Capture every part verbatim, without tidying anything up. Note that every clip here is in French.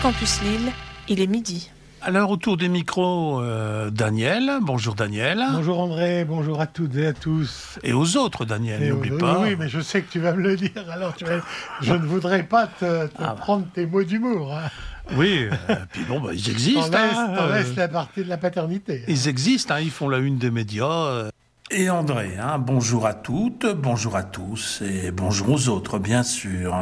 Campus Lille, il est midi. Alors, autour des micros, euh, Daniel. Bonjour Daniel. Bonjour André, bonjour à toutes et à tous. Et aux autres, Daniel, et n'oublie aux... pas. Oui, mais je sais que tu vas me le dire, alors tu vas... je ne voudrais pas te, te ah, prendre tes mots d'humour. Hein. Oui, euh, puis bon, bah, ils existent. T'en laisses, hein, t'en euh... laisses la partie de la paternité. Ils existent, hein, ils font la une des médias. Euh... Et André, hein, bonjour à toutes, bonjour à tous, et bonjour aux autres, bien sûr.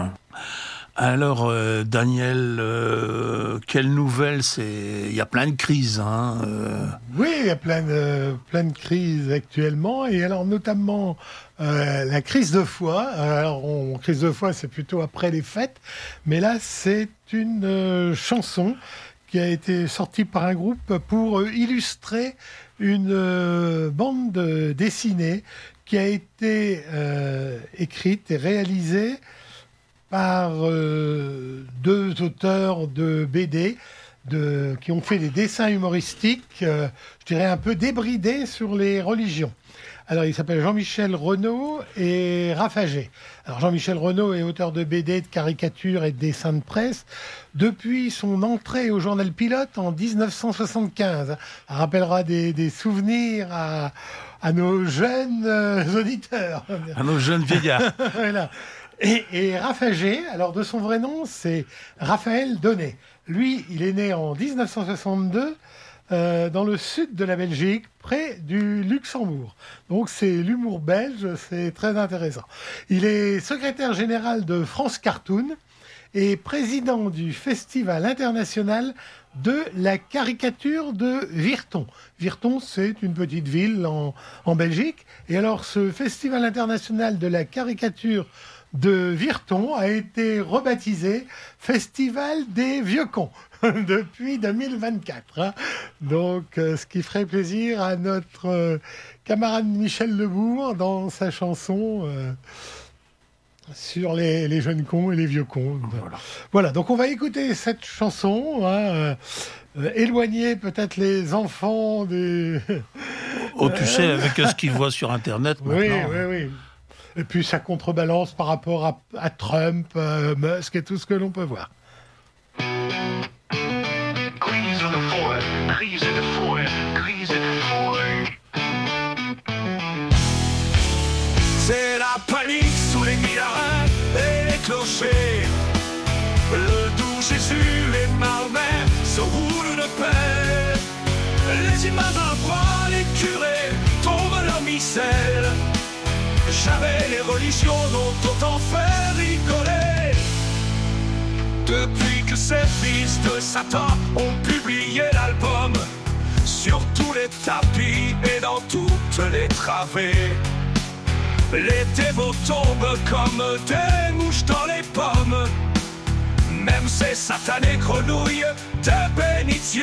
Alors, euh, Daniel, euh, quelle nouvelle c'est... Il y a plein de crises. Hein, euh... Oui, il y a plein de, plein de crises actuellement. Et alors, notamment, euh, la crise de foi. Alors, on, crise de foi, c'est plutôt après les fêtes. Mais là, c'est une euh, chanson qui a été sortie par un groupe pour euh, illustrer une euh, bande dessinée qui a été euh, écrite et réalisée par euh, deux auteurs de B D de, qui ont fait des dessins humoristiques, euh, je dirais un peu débridés sur les religions. Alors, il s'appelle Jean-Michel Renaud et Raffaget. Alors, Jean-Michel Renaud est auteur de B D, de caricatures et de dessins de presse depuis son entrée au journal Pilote en dix-neuf cent soixante-quinze. Ça rappellera des, des souvenirs à, à nos jeunes euh, auditeurs. À nos jeunes vieillards. Voilà. Et, et Raffaget, alors de son vrai nom, c'est Raphaël Donnet. Lui, il est né en dix-neuf cent soixante-deux euh, dans le sud de la Belgique, près du Luxembourg. Donc c'est l'humour belge, c'est très intéressant. Il est secrétaire général de France Cartoon et président du Festival international de la caricature de Virton. Virton, c'est une petite ville en, en Belgique. Et alors, ce Festival international de la caricature de Virton a été rebaptisé Festival des Vieux Cons depuis deux mille vingt-quatre. Hein. Donc, euh, ce qui ferait plaisir à notre euh, camarade Michel Lebourg dans sa chanson euh, sur les, les jeunes cons et les vieux cons. Voilà. Voilà, donc on va écouter cette chanson, hein, euh, éloigner peut-être les enfants des... Oh, tu sais, avec ce qu'ils voient sur Internet maintenant. Oui, oui, oui. Et puis ça contrebalance par rapport à, à Trump, euh, Musk et tout ce que l'on peut voir. Crise de foi, crise de foi, crise de foi. C'est la panique sous les miracles et les clochers. Le doux Jésus, les marmets se roulent de paix. Les imams à bras, les curés tombent leur micelle. Jamais les religions n'ont autant fait rigoler. Depuis que ces fils de Satan ont publié l'album, sur tous les tapis et dans toutes les travées, les dévots tombent comme des mouches dans les pommes. Même ces satanées grenouilles de bénitier.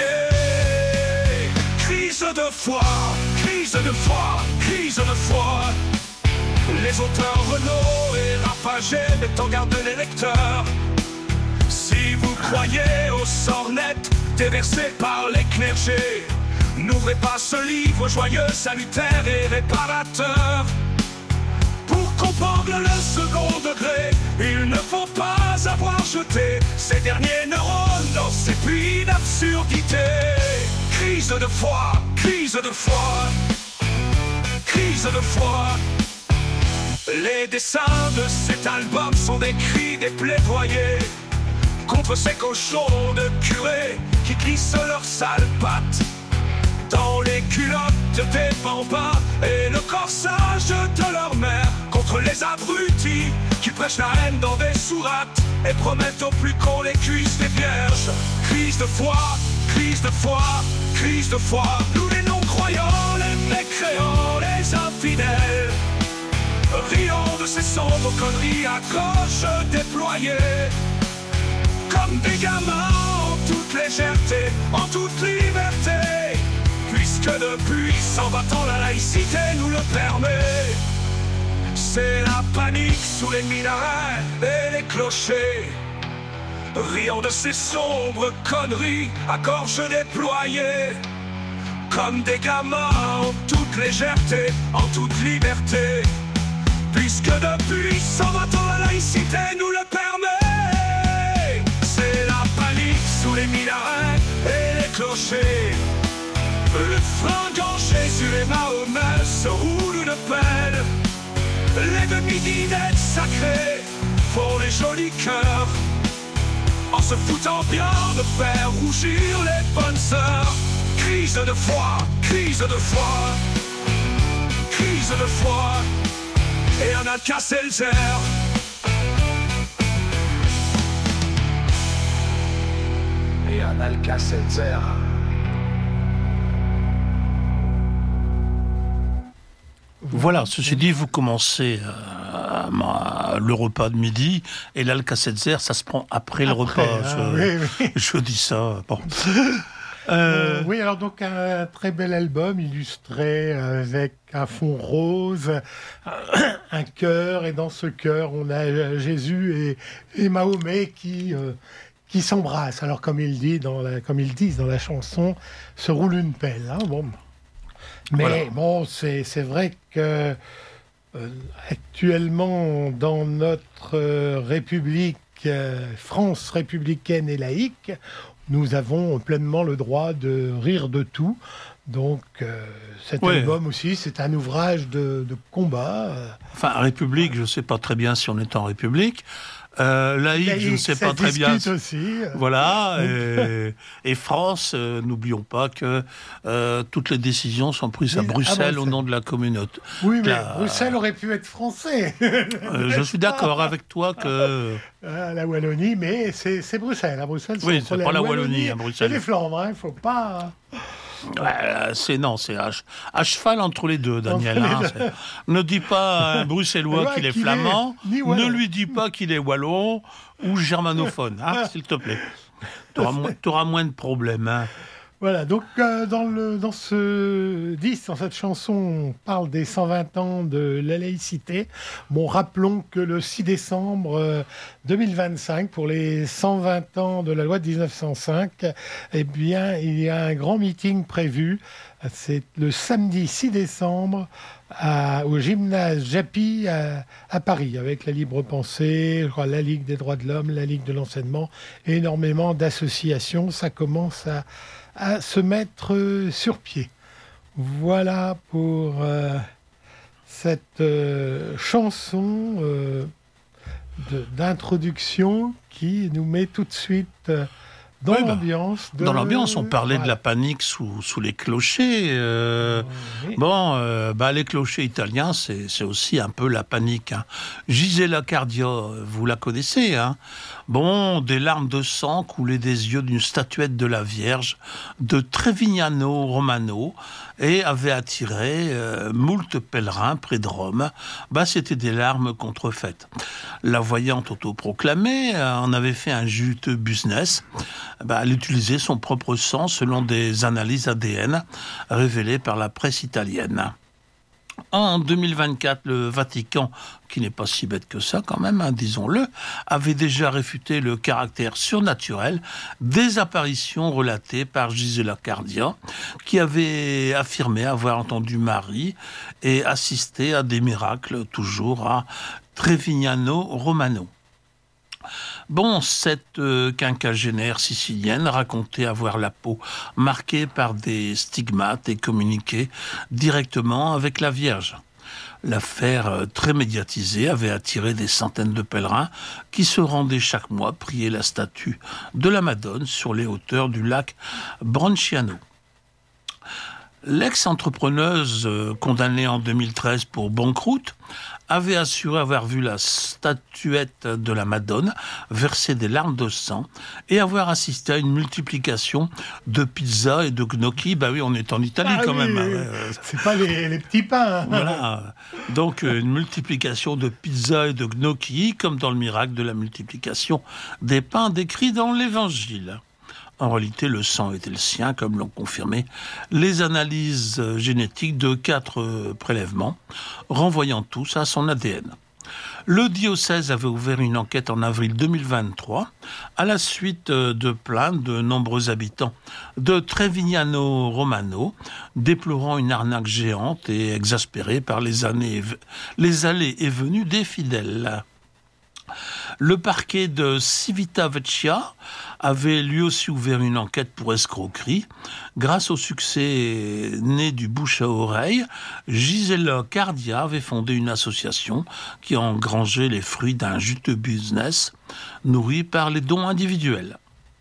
Crise de foi, crise de foi, crise de foi. Les auteurs Renaud et Raffaget mettent en garde les lecteurs. Si vous croyez aux sornettes déversées par les clergés, n'ouvrez pas ce livre joyeux, salutaire et réparateur. Pour comprendre le second degré, il ne faut pas avoir jeté ces derniers neurones dans ces puits d'absurdité. Crise de foi, crise de foi, crise de foi. Les dessins de cet album sont des cris, des plaidoyers contre ces cochons de curés qui glissent leurs sales pattes dans les culottes des bambins et le corsage de leur mère, contre les abrutis qui prêchent la haine dans des sourates et promettent aux plus cons les cuisses des vierges. Crise de foi, crise de foi, crise de foi. Nous les non-croyants, les mécréants, les infidèles, riant de ces sombres conneries à gauche déployées, comme des gamins en toute légèreté, en toute liberté, puisque depuis cent vingt ans la laïcité nous le permet. C'est la panique sous les minarets et les clochers, riant de ces sombres conneries à gorge déployée, comme des gamins en toute légèreté, en toute liberté, puisque depuis cent vingt ans la laïcité nous le permet. C'est la panique sous les minarets et les clochers. Le fringant Jésus et Mahomet se roulent une pelle. Les demi-dinettes sacrées pour les jolis cœurs, en se foutant bien de faire rougir les bonnes sœurs. Crise de foi, crise de foi, crise de foi, et un Alka-Seltzer. Et un Alka-Seltzer. Voilà, ceci dit, vous commencez euh, ma- le repas de midi et l'Alka-Seltzer, ça se prend après, le Après, repas. hein, je, oui, oui. je dis ça. Bon. Euh, Euh, oui, alors donc un très bel album illustré avec un fond rose, un cœur, et dans ce cœur, on a Jésus et, et Mahomet qui, euh, qui s'embrassent. Alors comme ils disent dans la, comme ils disent dans la chanson, se roule une pelle. Hein, bon. Mais Voilà. bon, c'est c'est vrai que euh, actuellement, dans notre euh, République, euh, France républicaine et laïque, nous avons pleinement le droit de rire de tout. Donc, euh, cet Ouais. album aussi, c'est un ouvrage de, de combat. euh, Enfin, République, je ne sais pas très bien si on est en République. Euh, laïque, je ne laïque, sais ça pas très bien. discute aussi. euh, Voilà. Et, et France, euh, n'oublions pas que euh, toutes les décisions sont prises à Oui, à Bruxelles au Bruxelles. nom de la communauté. Oui, mais La- Bruxelles aurait pu être français. Euh, je suis d'accord avec toi que... Euh, la Wallonie, mais c'est c'est Bruxelles. À Bruxelles, Oui, entre c'est pas la Wallonie, à Bruxelles. Et les Flandres, il ne faut pas... Euh, c'est non, c'est à, ch- à cheval entre les deux, Daniel. Entre les hein, deux. c'est- Ne dis pas à un Bruxellois Ouais, qu'il est qu'il est flamand, ni ne wallon. lui dis pas qu'il est wallon ou germanophone, hein, s'il te plaît. Tu auras moins de problèmes. Hein. Voilà, donc euh, dans, le, dans ce disque, dans cette chanson, on parle des cent vingt ans de la laïcité. Bon, rappelons que le six décembre euh, deux mille vingt-cinq, pour les cent vingt ans de la loi de dix-neuf cent cinq, eh bien, il y a un grand meeting prévu. C'est le samedi six décembre à- au gymnase Japy à, à Paris, avec la Libre Pensée, je crois, la Ligue des droits de l'homme, la Ligue de l'enseignement, et énormément d'associations. Ça commence à à se mettre euh, sur pied. Voilà pour euh, cette euh, chanson euh, de- d'introduction qui nous met tout de suite euh, dans Oui, bah, l'ambiance. de- Dans l'ambiance, on parlait de Voilà. la panique sous, sous les clochers. euh, Oui. Bon, euh, bah, les clochers italiens, c'est c'est aussi un peu la panique. Hein. Gisela Cardia, vous la connaissez, hein. Bon, des larmes de sang coulaient des yeux d'une statuette de la Vierge de Trevignano Romano et avait attiré euh, moult pèlerins près de Rome. Bah, c'était des larmes contrefaites. La voyante autoproclamée euh, en avait fait un juteux business. Bah, elle utilisait son propre sang selon des analyses A D N révélées par la presse italienne. En deux mille vingt-quatre, le Vatican, qui n'est pas si bête que ça quand même, hein, disons-le, avait déjà réfuté le caractère surnaturel des apparitions relatées par Gisela Cardia, qui avait affirmé avoir entendu Marie et assisté à des miracles, toujours à Trevignano Romano. Bon, cette euh, quinquagénaire sicilienne racontait avoir la peau marquée par des stigmates et communiquait directement avec la Vierge. L'affaire, euh, très médiatisée, avait attiré des centaines de pèlerins qui se rendaient chaque mois prier la statue de la Madone sur les hauteurs du lac Bronciano. L'ex-entrepreneuse euh, condamnée en deux mille treize pour banqueroute avait assuré avoir vu la statuette de la Madone verser des larmes de sang et avoir assisté à une multiplication de pizzas et de gnocchi. Bah oui, on est en Italie Ah quand oui, même. hein, oui. ouais, ouais. C'est pas les, les petits pains. hein. Voilà. Donc, euh, une multiplication de pizzas et de gnocchi, comme dans le miracle de la multiplication des pains décrit dans l'Évangile. En réalité, le sang était le sien, comme l'ont confirmé les analyses euh, génétiques de quatre euh, prélèvements, renvoyant tous à son A D N. Le diocèse avait ouvert une enquête en avril deux mille vingt-trois à la suite euh, de plaintes de nombreux habitants de Trevignano Romano, déplorant une arnaque géante et exaspérés par les, années, les allées et venues des fidèles. Le parquet de Civitavecchia avait lui aussi ouvert une enquête pour escroquerie. Grâce au succès né du bouche à oreille, Gisela Cardia avait fondé une association qui a engrangé les fruits d'un juteux business nourri par les dons individuels.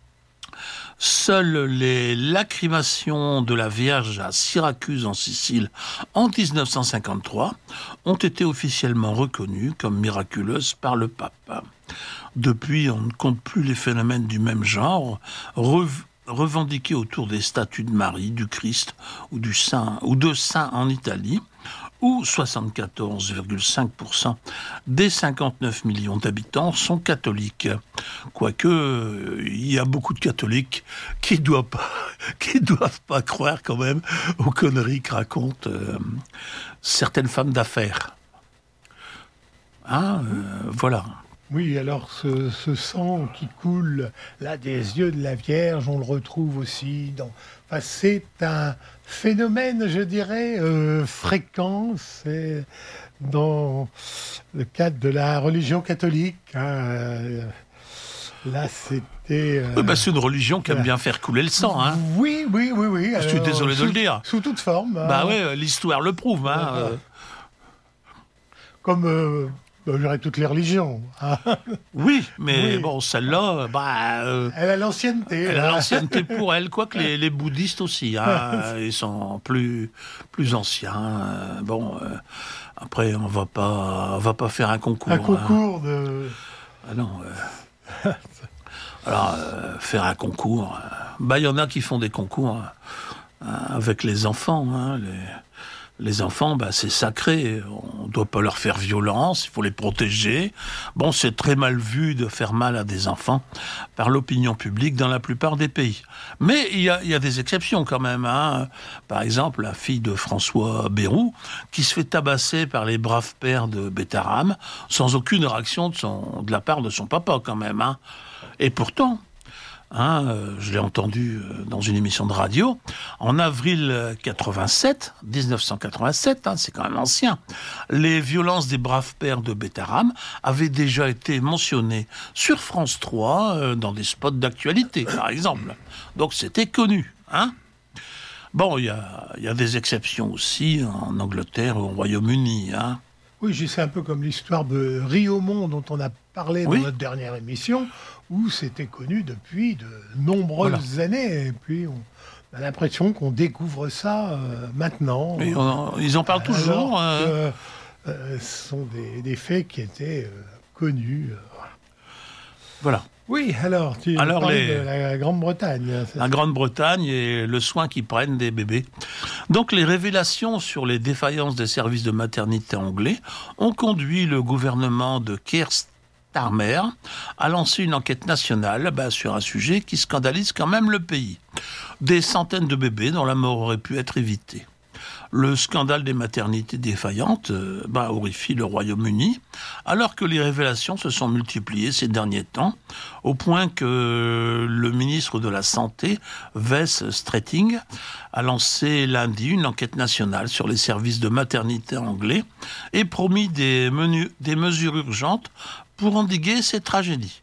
Seules les lacrymations de la Vierge à Syracuse en Sicile en dix-neuf cent cinquante-trois ont été officiellement reconnues comme miraculeuses par le pape. Depuis, on ne compte plus les phénomènes du même genre, rev- revendiqués autour des statues de Marie, du Christ ou, du saint, ou de saints en Italie, où soixante-quatorze virgule cinq pour cent des cinquante-neuf millions d'habitants sont catholiques. Quoique, il y a beaucoup de catholiques qui ne doivent pas, qui doivent pas croire quand même aux conneries que racontent euh, certaines femmes d'affaires. Hein, euh, voilà. Oui, alors ce, ce sang qui coule là des yeux de la Vierge, on le retrouve aussi dans... Enfin, c'est un phénomène, je dirais, euh, fréquent. C'est dans le cadre de la religion catholique. Hein, euh, là, c'était... Euh, oui, bah, c'est une religion qui aime bien faire couler le sang. Hein. Oui, oui, oui, oui. Je suis désolé de sous, le dire. Sous toute forme. Bah hein. ouais, l'histoire le prouve. Hein, euh, euh. Comme... Euh, je dirais toutes les religions. Hein. Oui, mais oui. bon, celle-là, bah, euh, elle a l'ancienneté. Elle a l'ancienneté pour elle, quoique les, les bouddhistes aussi, hein, ils sont plus, plus anciens. Euh, bon, euh, après, on va pas, on va pas faire un concours. Un concours hein. de... Ah non. Euh... Alors, euh, faire un concours, euh... bah, il y en a qui font des concours hein, avec les enfants, hein, les... Les enfants, bah, c'est sacré, on ne doit pas leur faire violence, il faut les protéger. Bon, c'est très mal vu de faire mal à des enfants par l'opinion publique dans la plupart des pays. Mais il y a, y a des exceptions quand même. Hein. Par exemple, la fille de François Bayrou, qui se fait tabasser par les braves pères de Bétarame, sans aucune réaction de, son, de la part de son papa quand même. Hein. Et pourtant... Hein, euh, je l'ai entendu euh, dans une émission de radio, en avril quatre-vingt-sept, dix-neuf cent quatre-vingt-sept, hein, c'est quand même ancien, les violences des braves pères de Bétarame avaient déjà été mentionnées sur France trois, euh, dans des spots d'actualité, par exemple. Donc c'était connu. Hein. Bon, il y a, y a des exceptions aussi en Angleterre et au Royaume-Uni. Hein. Oui, c'est un peu comme l'histoire de Riomont dont on a parlé dans oui. notre dernière émission, où c'était connu depuis de nombreuses voilà. années. Et puis on a l'impression qu'on découvre ça euh, maintenant. Et on, ils en parlent alors toujours. Euh... Que, euh, ce sont des, des faits qui étaient euh, connus. Euh, voilà. Oui, alors, tu alors parlais les... de la Grande-Bretagne. La Grande-Bretagne et le soin qu'ils prennent des bébés. Donc les révélations sur les défaillances des services de maternité anglais ont conduit le gouvernement de Keir Starmer a lancé une enquête nationale bah, sur un sujet qui scandalise quand même le pays. Des centaines de bébés dont la mort aurait pu être évitée. Le scandale des maternités défaillantes euh, bah, horrifie le Royaume-Uni, alors que les révélations se sont multipliées ces derniers temps, au point que le ministre de la Santé, Wes Streeting, a lancé lundi une enquête nationale sur les services de maternité anglais et promis des, menus, des mesures urgentes pour endiguer ces tragédies.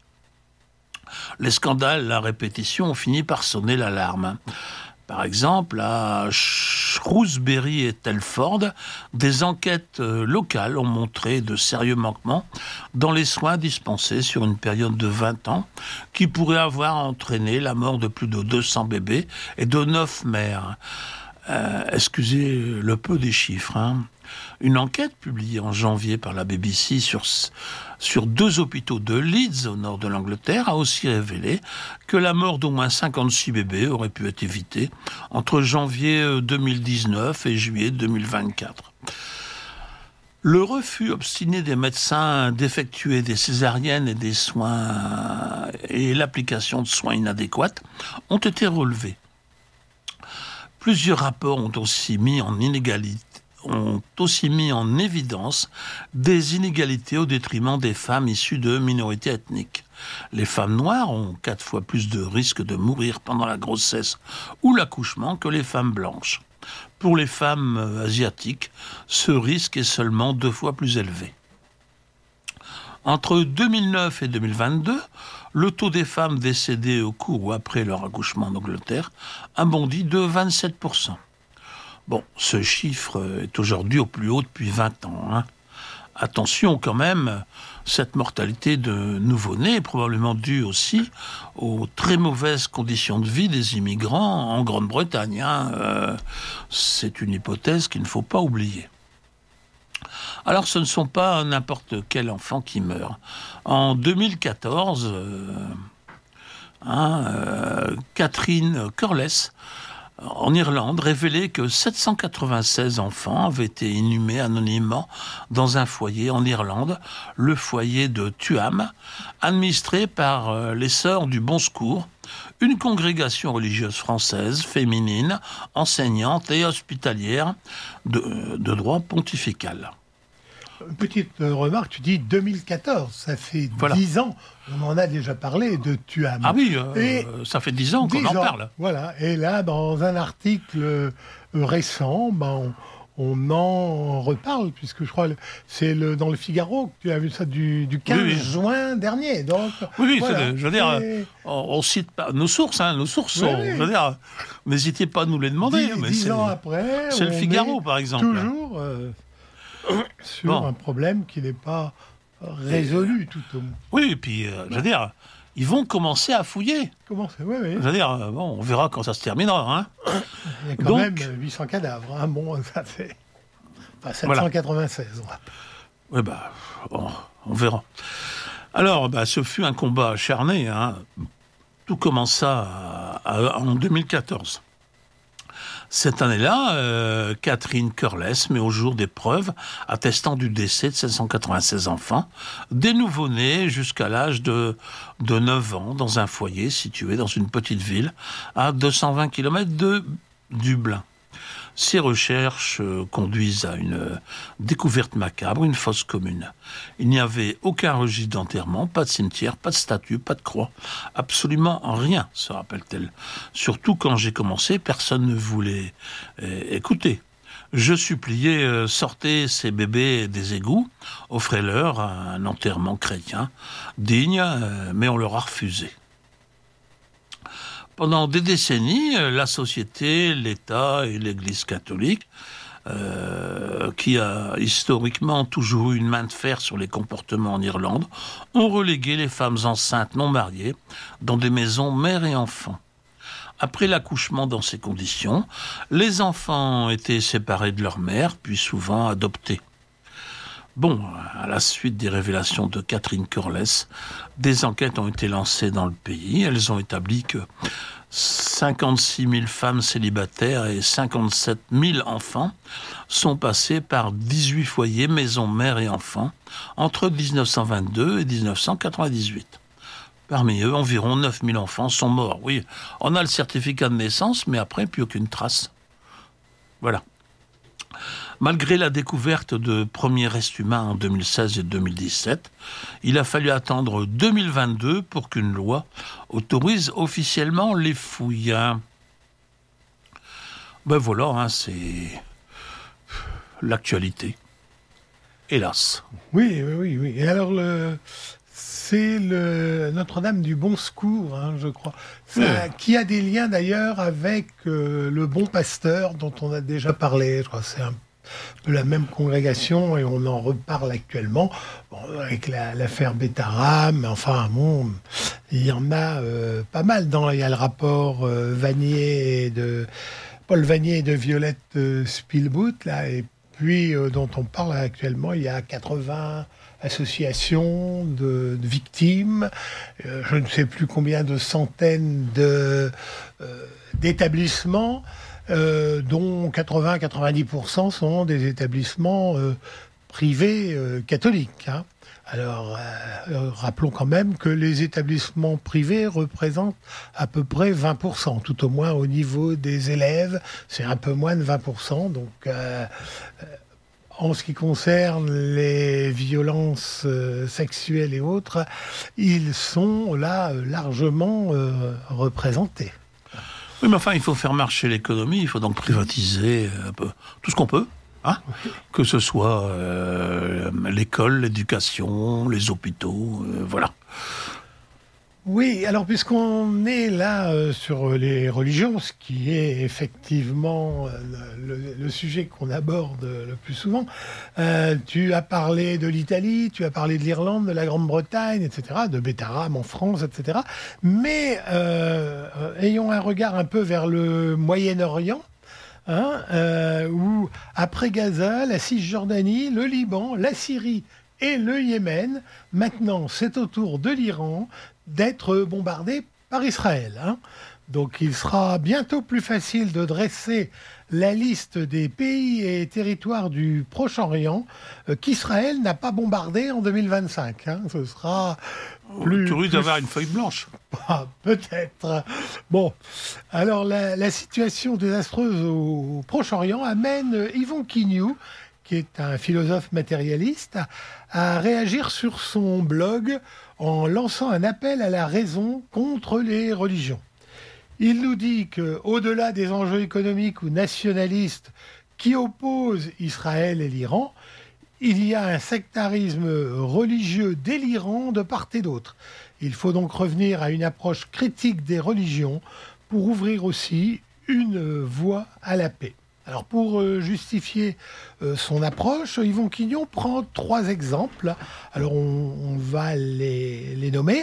Les scandales à répétition ont fini par sonner l'alarme. Par exemple, à Shrewsbury et Telford, des enquêtes locales ont montré de sérieux manquements dans les soins dispensés sur une période de vingt ans qui pourraient avoir entraîné la mort de plus de deux cents bébés et de neuf mères. Euh, excusez le peu des chiffres. Hein. Une enquête publiée en janvier par la B B C sur, sur deux hôpitaux de Leeds, au nord de l'Angleterre, a aussi révélé que la mort d'au moins cinquante-six bébés aurait pu être évitée entre janvier deux mille dix-neuf et juillet deux mille vingt-quatre. Le refus obstiné des médecins d'effectuer des césariennes et des soins et l'application de soins inadéquats ont été relevés. Plusieurs rapports ont aussi mis en inégalité ont aussi mis en évidence des inégalités au détriment des femmes issues de minorités ethniques. Les femmes noires ont quatre fois plus de risques de mourir pendant la grossesse ou l'accouchement que les femmes blanches. Pour les femmes asiatiques, ce risque est seulement deux fois plus élevé. Entre deux mille neuf et deux mille vingt-deux, le taux des femmes décédées au cours ou après leur accouchement en Angleterre a bondi de vingt-sept pour cent. Bon, ce chiffre est aujourd'hui au plus haut depuis vingt ans. Hein. Attention quand même, cette mortalité de nouveau-nés est probablement due aussi aux très mauvaises conditions de vie des immigrants en Grande-Bretagne. Hein. Euh, c'est une hypothèse qu'il ne faut pas oublier. Alors, ce ne sont pas n'importe quel enfant qui meurt. En deux mille quatorze, euh, hein, euh, Catherine Corless, en Irlande, révélait que sept cent quatre-vingt-seize enfants avaient été inhumés anonymement dans un foyer en Irlande, le foyer de Tuam, administré par euh, les Sœurs du Bon Secours, une congrégation religieuse française, féminine, enseignante et hospitalière de, de droit pontifical. Une petite remarque, tu dis deux mille quatorze, ça fait voilà. dix ans, on en a déjà parlé de Tuam. Ah oui, euh, et ça fait dix ans qu'on en parle. Voilà, et là, dans un article récent, ben, on, on en reparle, puisque je crois que c'est le, dans le Figaro que tu as vu ça du, du quinze oui, oui. juin dernier. Donc, oui, oui voilà. je veux dire, et... on, on cite pas nos sources, hein, nos sources sont, oui, oui. je veux dire, n'hésitez pas à nous les demander. Dix, mais dix ans après, c'est le Figaro, par exemple. Toujours... Euh, sur bon. un problème qui n'est pas résolu, tout au moins. Oui, et puis, euh, je veux dire, ils vont commencer à fouiller. Commencer, oui, oui. Je veux dire, euh, bon, on verra quand ça se terminera. Hein. Il y a quand Donc, même huit cents cadavres. Hein. Bon, ça fait... Enfin, sept cent quatre-vingt-seize. Voilà. Oui, bah, bon, on verra. Alors, bah, ce fut un combat acharné. Hein. Tout commença à, à, en deux mille quatorze. Cette année-là, euh, Catherine Corless met au jour des preuves attestant du décès de sept cent quatre-vingt-seize enfants, des nouveau-nés jusqu'à l'âge de, de neuf ans, dans un foyer situé dans une petite ville à deux cent vingt kilomètres de Dublin. Ces recherches euh, conduisent à une euh, découverte macabre, une fosse commune. Il n'y avait aucun registre d'enterrement, pas de cimetière, pas de statue, pas de croix. Absolument rien, se rappelle-t-elle. Surtout quand j'ai commencé, personne ne voulait euh, écouter. Je suppliais, euh, sortez ces bébés des égouts, offrez-leur un enterrement chrétien, digne, euh, mais on leur a refusé. Pendant des décennies, la société, l'État et l'Église catholique, euh, qui a historiquement toujours eu une main de fer sur les comportements en Irlande, ont relégué les femmes enceintes non mariées dans des maisons mères et enfants. Après l'accouchement dans ces conditions, les enfants ont été séparés de leur mère, puis souvent adoptés. Bon, à la suite des révélations de Catherine Corless, des enquêtes ont été lancées dans le pays. Elles ont établi que cinquante-six mille femmes célibataires et cinquante-sept mille enfants sont passés par dix-huit foyers maison mère et enfants entre dix-neuf cent vingt-deux et dix-neuf cent quatre-vingt-dix-huit. Parmi eux, environ neuf mille enfants sont morts. Oui, on a le certificat de naissance, mais après, plus aucune trace. Voilà. Malgré la découverte de premiers restes humains en deux mille seize et deux mille dix-sept, il a fallu attendre deux mille vingt-deux pour qu'une loi autorise officiellement les fouilles. Ben voilà, hein, c'est l'actualité. Hélas. Oui, oui, oui. oui. Et alors, le... c'est le Notre-Dame du Bon Secours, hein, je crois, Ça, oui. qui a des liens d'ailleurs avec euh, le Bon Pasteur dont on a déjà parlé. Je crois que c'est un peu la même congrégation et on en reparle actuellement bon, avec la, l'affaire Bétaram. Enfin, bon, il y en a euh, pas mal. Dans, il y a le rapport euh, Vanier et de Paul Vanier et de Violette euh, Spielboot, là, et puis euh, dont on parle actuellement. Il y a quatre-vingts associations de, de victimes, euh, je ne sais plus combien de centaines de, euh, d'établissements, euh, dont quatre-vingts à quatre-vingt-dix pour cent sont des établissements euh, privés euh, catholiques. Hein. Alors, euh, rappelons quand même que les établissements privés représentent à peu près vingt pour cent, tout au moins au niveau des élèves, c'est un peu moins de vingt pour cent, donc... Euh, En ce qui concerne les violences euh, sexuelles et autres, ils sont là euh, largement euh, représentés. Oui, mais enfin, il faut faire marcher l'économie, il faut donc privatiser un peu tout ce qu'on peut. Hein, que ce soit euh, l'école, l'éducation, les hôpitaux, euh, voilà. Oui, alors puisqu'on est là euh, sur les religions, ce qui est effectivement euh, le, le sujet qu'on aborde le plus souvent, euh, tu as parlé de l'Italie, tu as parlé de l'Irlande, de la Grande-Bretagne, et cetera, de Betaram en France, et cetera. Mais euh, ayons un regard un peu vers le Moyen-Orient, hein, euh, où après Gaza, la Cisjordanie, le Liban, la Syrie et le Yémen, maintenant c'est au tour de l'Iran d'être bombardé par Israël. Hein. Donc il sera bientôt plus facile de dresser la liste des pays et territoires du Proche-Orient euh, qu'Israël n'a pas bombardé en deux mille vingt-cinq. Hein. Ce sera plus... Tu risques d'avoir une feuille blanche. Ah, peut-être. Bon, alors la, la situation désastreuse au, au Proche-Orient amène Yvon Quignoux, qui est un philosophe matérialiste, à, à réagir sur son blog en lançant un appel à la raison contre les religions. Il nous dit qu'au-delà des enjeux économiques ou nationalistes qui opposent Israël et l'Iran, il y a un sectarisme religieux délirant de part et d'autre. Il faut donc revenir à une approche critique des religions pour ouvrir aussi une voie à la paix. Alors pour euh, justifier euh, son approche, Yvon Quignoux prend trois exemples. Alors on, on va les, les nommer.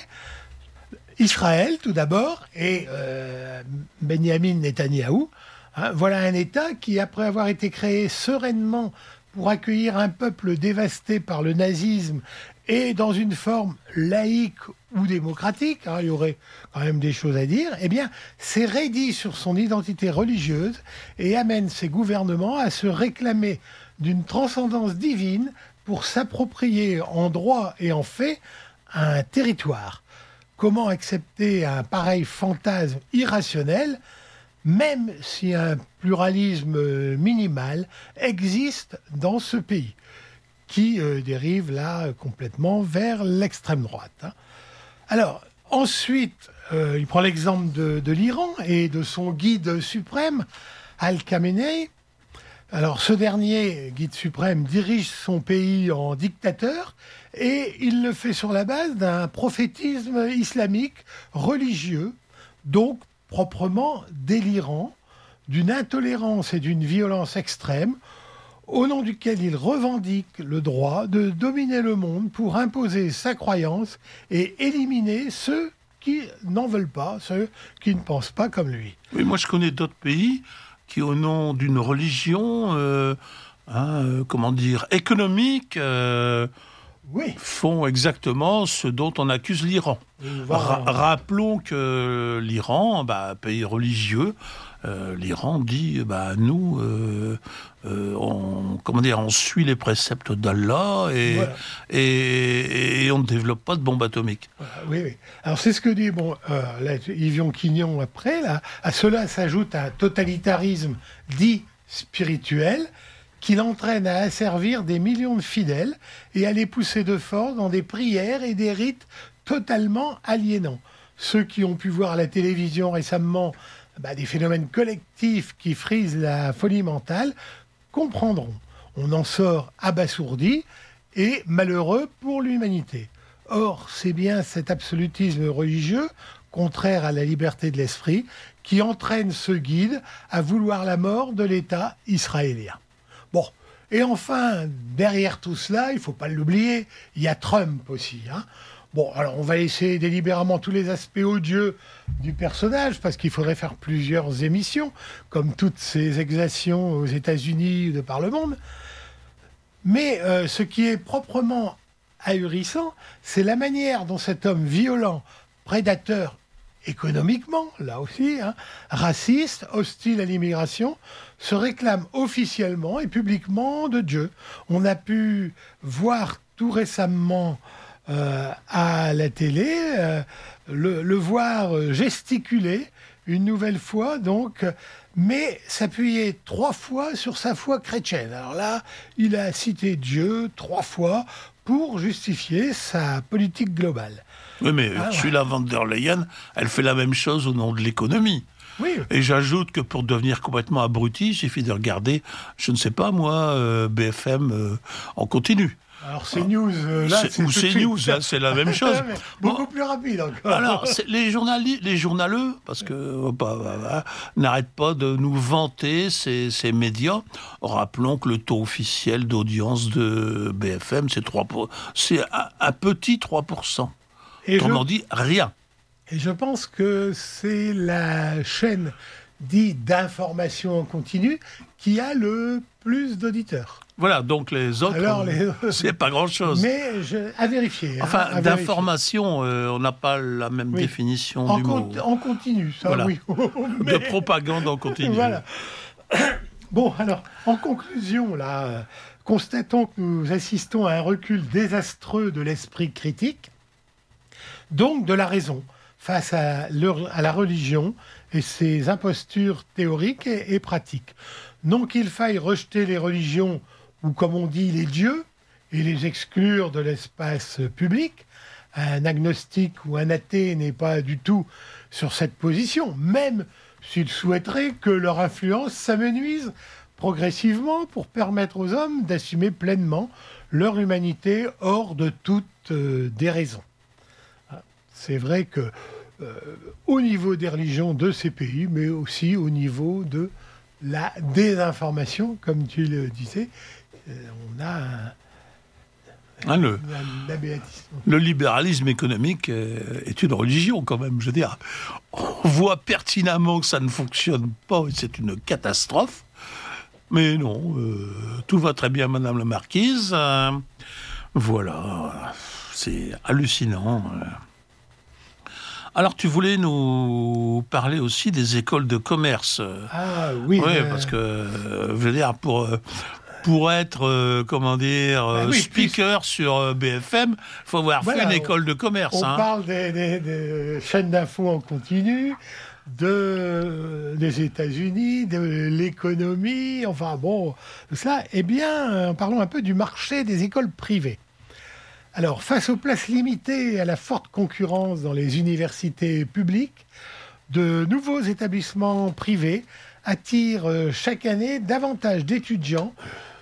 Israël tout d'abord et euh, Benyamin Netanyahou. Hein, voilà un État qui, après avoir été créé sereinement pour accueillir un peuple dévasté par le nazisme et dans une forme laïque ou démocratique, hein, il y aurait quand même des choses à dire, eh bien, s'est raidi sur son identité religieuse et amène ses gouvernements à se réclamer d'une transcendance divine pour s'approprier en droit et en fait un territoire. Comment accepter un pareil fantasme irrationnel, même si un pluralisme minimal existe dans ce pays, qui euh, dérive là euh, complètement vers l'extrême droite. Hein. Alors, ensuite, euh, il prend l'exemple de, de l'Iran et de son guide suprême, Al-Khamenei. Alors, ce dernier, guide suprême, dirige son pays en dictateur et il le fait sur la base d'un prophétisme islamique religieux, donc proprement délirant, d'une intolérance et d'une violence extrême, au nom duquel il revendique le droit de dominer le monde pour imposer sa croyance et éliminer ceux qui n'en veulent pas, ceux qui ne pensent pas comme lui. Oui, moi je connais d'autres pays qui, au nom d'une religion, euh, hein, euh, comment dire, économique, euh, oui. font exactement ce dont on accuse l'Iran. Ra- rappelons que l'Iran, bah, pays religieux, euh, l'Iran dit, bah, nous, euh, euh, on, comment dire, on suit les préceptes d'Allah et, voilà. et, et on ne développe pas de bombes atomiques. Voilà, oui, oui. Alors c'est ce que dit bon, euh, là, Yvon Quignoux après. Là, à cela s'ajoute un totalitarisme dit spirituel qui l'entraîne à asservir des millions de fidèles et à les pousser de force dans des prières et des rites totalement aliénants. Ceux qui ont pu voir à la télévision récemment bah, des phénomènes collectifs qui frisent la folie mentale comprendront. On en sort abasourdi et malheureux pour l'humanité. Or, c'est bien cet absolutisme religieux, contraire à la liberté de l'esprit, qui entraîne ce guide à vouloir la mort de l'État israélien. Bon, et enfin, derrière tout cela, il ne faut pas l'oublier, il y a Trump aussi. Hein. Bon, alors on va laisser délibérément tous les aspects odieux du personnage, parce qu'il faudrait faire plusieurs émissions, comme toutes ces exactions aux États-Unis ou de par le monde. Mais euh, ce qui est proprement ahurissant, c'est la manière dont cet homme violent, prédateur économiquement, là aussi, hein, raciste, hostile à l'immigration, se réclame officiellement et publiquement de Dieu. On a pu voir tout récemment euh, à la télé, euh, le, le voir gesticuler une nouvelle fois, donc, mais s'appuyer trois fois sur sa foi chrétienne. Alors là, il a cité Dieu trois fois pour justifier sa politique globale. Oui, mais ah, Ursula ouais. von der Leyen, elle fait la même chose au nom de l'économie. Oui. Et j'ajoute que pour devenir complètement abruti, il suffit de regarder, je ne sais pas moi, euh, B F M euh, en continu. Alors c'est news, euh, là, C'est- c'est ou tout de c'est suite. news, hein, c'est la même chose. Mais Bon. beaucoup plus rapide encore. Alors, c'est- les, journali- les journaleux, parce que euh, bah, bah, bah, n'arrêtent pas de nous vanter ces, ces médias. Rappelons que le taux officiel d'audience de B F M, c'est trois pour cent. C'est un, un petit trois pour cent. Et je, Autrement dit, rien. et je pense que c'est la chaîne dite d'information en continu qui a le plus d'auditeurs. Voilà, donc les autres, Alors, les- c'est pas grand-chose. Mais je, à vérifier. hein, Enfin, à vérifier. d'information, euh, on n'a pas la même Oui. définition En, du con- mot. en continu, ça Voilà. oui. De Mais- propagande en continu. Voilà. Bon, alors, en conclusion, là, euh, constatons que nous assistons à un recul désastreux de l'esprit critique, donc de la raison, face à, leur- à la religion et ses impostures théoriques et, et pratiques. Non qu'il faille rejeter les religions, ou comme on dit, les dieux, et les exclure de l'espace public. Un agnostique ou un athée n'est pas du tout sur cette position, même s'ils souhaiteraient que leur influence s'amenuise progressivement pour permettre aux hommes d'assumer pleinement leur humanité hors de toute euh, déraison. C'est vrai que euh, au niveau des religions de ces pays, mais aussi au niveau de la désinformation, comme tu le disais, euh, on a un, Hein, le, un abéatisme. le libéralisme économique euh, est une religion quand même. Je veux dire, on voit pertinemment que ça ne fonctionne pas et c'est une catastrophe. Mais non, euh, tout va très bien, Madame la Marquise. Euh, voilà, c'est hallucinant. euh. Alors, tu voulais nous parler aussi des écoles de commerce. Ah oui. Oui, euh, parce que, euh, je veux dire, pour, euh, pour être, euh, comment dire, euh, Bah oui, speaker sur euh, B F M, il faut avoir Voilà, fait une on- école de commerce. On hein. parle des, des- des chaînes d'infos en continu, de, des États-Unis, de l'économie, enfin bon, ça. Eh bien, euh, parlons un peu du marché des écoles privées. Alors, face aux places limitées et à la forte concurrence dans les universités publiques, de nouveaux établissements privés attirent euh, chaque année davantage d'étudiants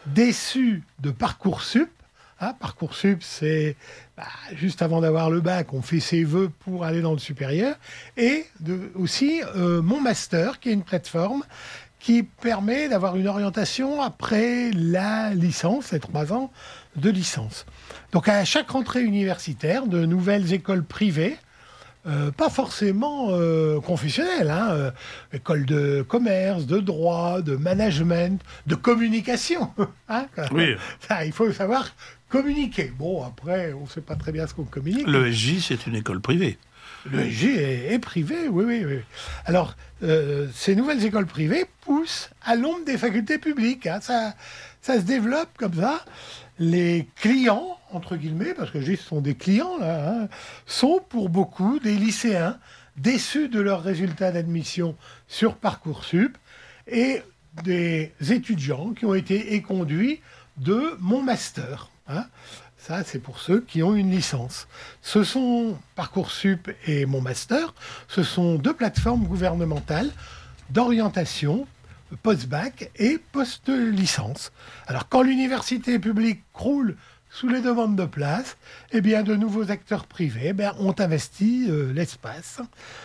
déçus de Parcoursup. Hein, Parcoursup, c'est bah, juste avant d'avoir le bac, on fait ses vœux pour aller dans le supérieur. Et de, aussi euh, Mon Master, qui est une plateforme qui permet d'avoir une orientation après la licence, les trois ans de licence. Donc à chaque rentrée universitaire, de nouvelles écoles privées, euh, pas forcément euh, confessionnelles, hein, euh, écoles de commerce, de droit, de management, de communication. Hein, Oui. ça, il faut savoir communiquer. Bon, après, on ne sait pas très bien ce qu'on communique. Le S J, c'est une école privée. Le S J est, est privé, oui, oui, oui. Alors, euh, ces nouvelles écoles privées poussent à l'ombre des facultés publiques. Hein. Ça, ça se développe comme ça. Les clients, entre guillemets, parce que juste ce sont des clients, là, hein, sont pour beaucoup des lycéens déçus de leurs résultats d'admission sur Parcoursup et des étudiants qui ont été éconduits de Mon Master. Hein. Ça, c'est pour ceux qui ont une licence. Ce sont Parcoursup et Mon Master, ce sont deux plateformes gouvernementales d'orientation post-bac et post-licence. Alors, quand l'université publique croule sous les demandes de place, eh bien, de nouveaux acteurs privés eh bien, ont investi euh, l'espace.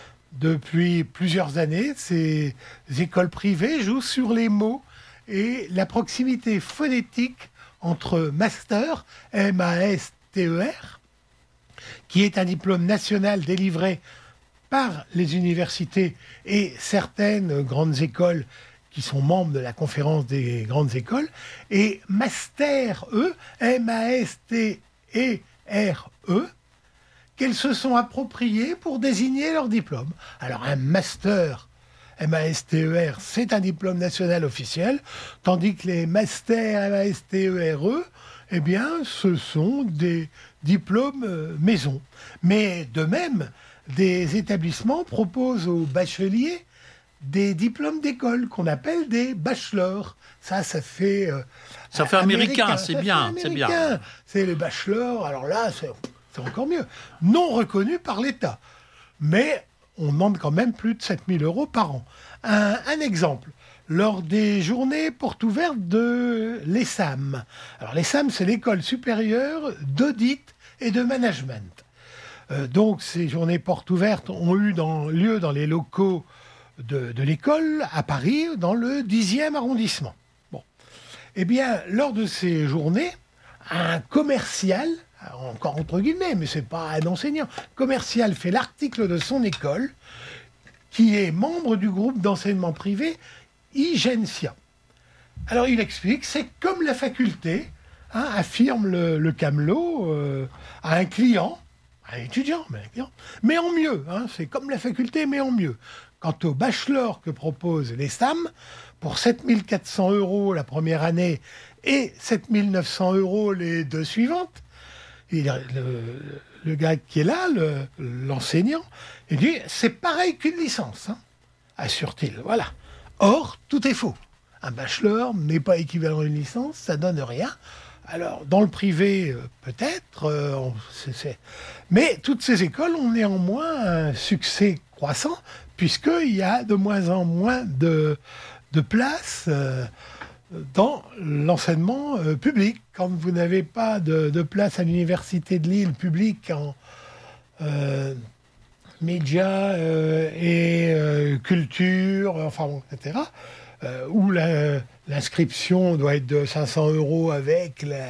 Depuis plusieurs années, ces écoles privées jouent sur les mots et la proximité phonétique entre master, M A S T E R, qui est un diplôme national délivré par les universités et certaines grandes écoles qui sont membres de la conférence des grandes écoles, et Master E, M A S T E R E, qu'elles se sont appropriées pour désigner leur diplôme. Alors un master, M A S T E R, c'est un diplôme national officiel, tandis que les masters M A S T E R E, eh bien, ce sont des diplômes euh, maison. Mais de même, des établissements proposent aux bacheliers des diplômes d'école qu'on appelle des bachelors. Ça, ça fait... euh, Ça fait américain, c'est ça bien, fait c'est bien. américain. C'est les bachelors, alors là, c'est c'est encore mieux. Non reconnus par l'État. Mais on demande quand même plus de sept mille euros par an. Un, un exemple, lors des journées portes ouvertes de l'E S A M. Alors l'E S A M, c'est l'École supérieure d'audit et de management. Euh, donc ces journées portes ouvertes ont eu dans, lieu dans les locaux de, de l'école à Paris, dans le dixième arrondissement. Bon. Eh bien, lors de ces journées, un commercial, encore entre guillemets, mais c'est pas un enseignant, commercial fait l'article de son école, qui est membre du groupe d'enseignement privé Igencia. Alors il explique, c'est comme la faculté, hein, affirme le, le camelot euh, à un client, à un étudiant, mais, un client, mais en mieux, hein, c'est comme la faculté, mais en mieux. Quant au bachelor que propose l'E S A M, pour sept mille quatre cents euros la première année et sept mille neuf cents euros les deux suivantes, il, le, le gars qui est là, le, l'enseignant, il dit c'est pareil qu'une licence, hein, assure-t-il. Voilà. Or, tout est faux. Un bachelor n'est pas équivalent à une licence, ça donne rien. Alors, dans le privé, euh, peut-être, euh, on, c'est, c'est... mais toutes ces écoles ont néanmoins un succès croissant, puisqu'il y a de moins en moins de, de places euh, dans l'enseignement euh, public. Quand vous n'avez pas de, de place à l'Université de Lille publique en euh, médias euh, et euh, culture, enfin bon, et cetera, euh, où la, l'inscription doit être de cinq cents euros avec la,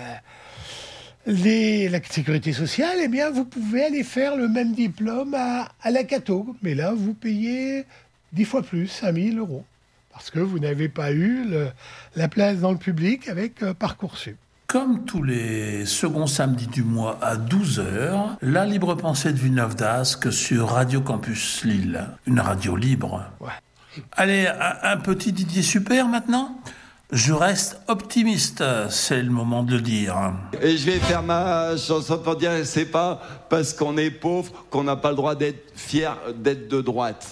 les, la sécurité sociale, eh bien, vous pouvez aller faire le même diplôme à, à la Cato. Mais là, vous payez dix fois plus, cinq mille euros, parce que vous n'avez pas eu le, la place dans le public avec euh, Parcoursup. Comme tous les seconds samedis du mois à douze heures, la libre pensée de Villeneuve d'Ascq sur Radio Campus Lille, une radio libre. Ouais. Allez, un, un petit Didier Super maintenant. Je reste optimiste, c'est le moment de le dire. Et je vais faire ma chanson pour dire c'est pas parce qu'on est pauvre qu'on n'a pas le droit d'être fier d'être de droite.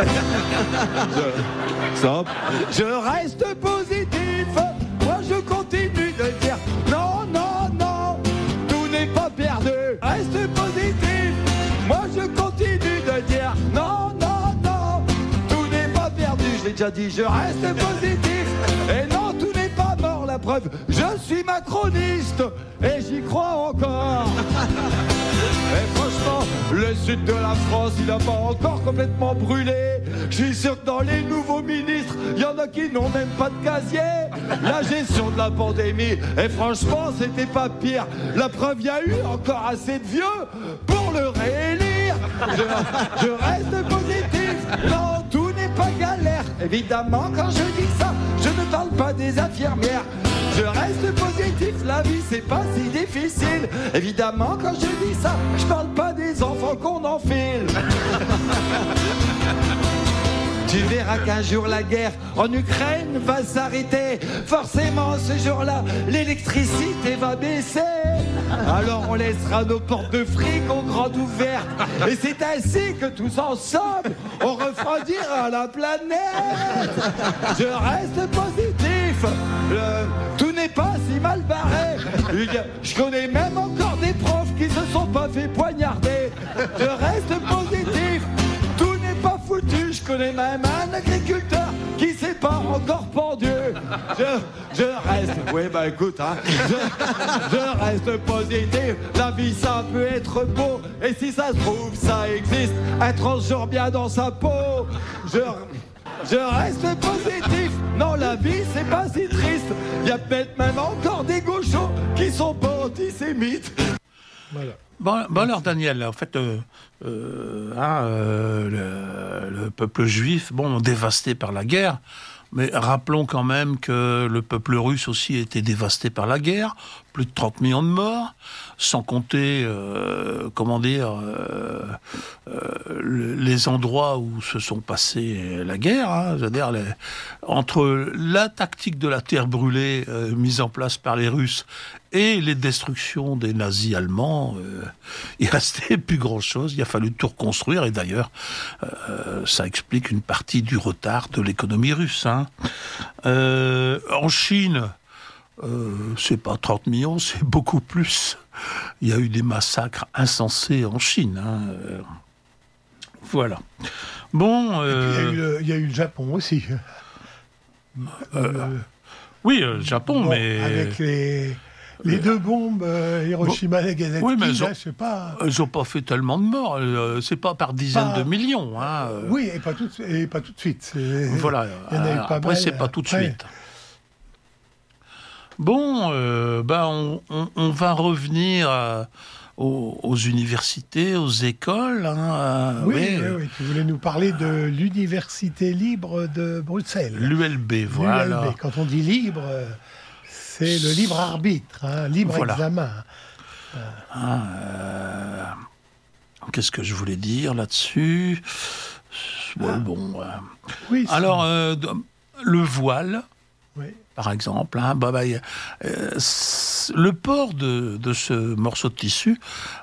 je, ça, je reste positif, moi je continue de dire non, non, non, tout n'est pas perdu. Reste positif, moi je continue de dire non, non, non, tout n'est pas perdu. Je l'ai déjà dit, je reste positif et non. La preuve, je suis macroniste et j'y crois encore. Et franchement, le sud de la France, il n'a pas encore complètement brûlé. Je suis sûr que dans les nouveaux ministres, il y en a qui n'ont même pas de casier. La gestion de la pandémie, et franchement, c'était pas pire. La preuve, il y a eu encore assez de vieux pour le réélire. Je, je reste positif. Non, tout n'est pas galère. Évidemment, quand je dis ça, je ne parle pas des infirmières. Je reste positif, la vie c'est pas si difficile. Évidemment quand je dis ça, je parle pas des enfants qu'on enfile. Tu verras qu'un jour la guerre en Ukraine va s'arrêter. Forcément ce jour-là, l'électricité va baisser. Alors on laissera nos portes de frigo grandes ouvertes. Et c'est ainsi que tous ensemble, on refroidira la planète. Je reste positif. Le... Tout n'est pas si mal barré. Je connais même encore des profs qui se sont pas fait poignarder. Je reste positif. Tout n'est pas foutu. Je connais même un agriculteur qui s'est pas encore pendu. Je, je reste. Oui, bah écoute, hein. Je, je reste positif. La vie, ça peut être beau. Et si ça se trouve, ça existe. Un transgenre bien dans sa peau. Je. Je reste positif. Non, la vie, c'est pas si triste. Il y a peut-être même encore des gauchos qui sont pas antisémites. Voilà. Bon, bon alors, Daniel, en fait, euh, euh, hein, euh, le, le peuple juif, bon, dévasté par la guerre, mais rappelons quand même que le peuple russe aussi a été dévasté par la guerre, plus de trente millions de morts, sans compter, euh, comment dire, euh, euh, les endroits où se sont passées la guerre, hein, c'est-à-dire les, entre la tactique de la terre brûlée euh, mise en place par les Russes et les destructions des nazis allemands, euh, il restait plus grand-chose, il a fallu tout reconstruire, et d'ailleurs, euh, ça explique une partie du retard de l'économie russe. Hein. Euh, en Chine, Euh, c'est pas trente millions, c'est beaucoup plus. Il y a eu des massacres insensés en Chine. Hein. Voilà. Bon... Euh... Il, y a eu le, il y a eu le Japon aussi. Euh, euh, oui, le Japon, bon, mais... Avec les... Les deux bombes, euh, Hiroshima et Nagasaki, oui, mais là, ont, je sais pas... Ils n'ont pas fait tellement de morts, euh, c'est pas par dizaines pas, de millions. Hein, euh. Oui, et pas tout, et pas tout de suite. C'est, voilà, il y en a eu pas après mal, c'est pas tout de après. suite. Bon, euh, bah, on, on, on va revenir à, aux, aux universités, aux écoles. Hein, oui, oui, oui, oui, tu voulais nous parler de l'Université libre de Bruxelles. L'U L B, voilà. L'U L B. Quand on dit libre... C'est le libre arbitre, hein, libre voilà. examen. Euh... Ah, euh... Qu'est-ce que je voulais dire là-dessus ? Ouais, ah. Bon. Euh... Oui, alors, euh, le voile, oui. par exemple, hein, bah, bah, euh, le port de, de ce morceau de tissu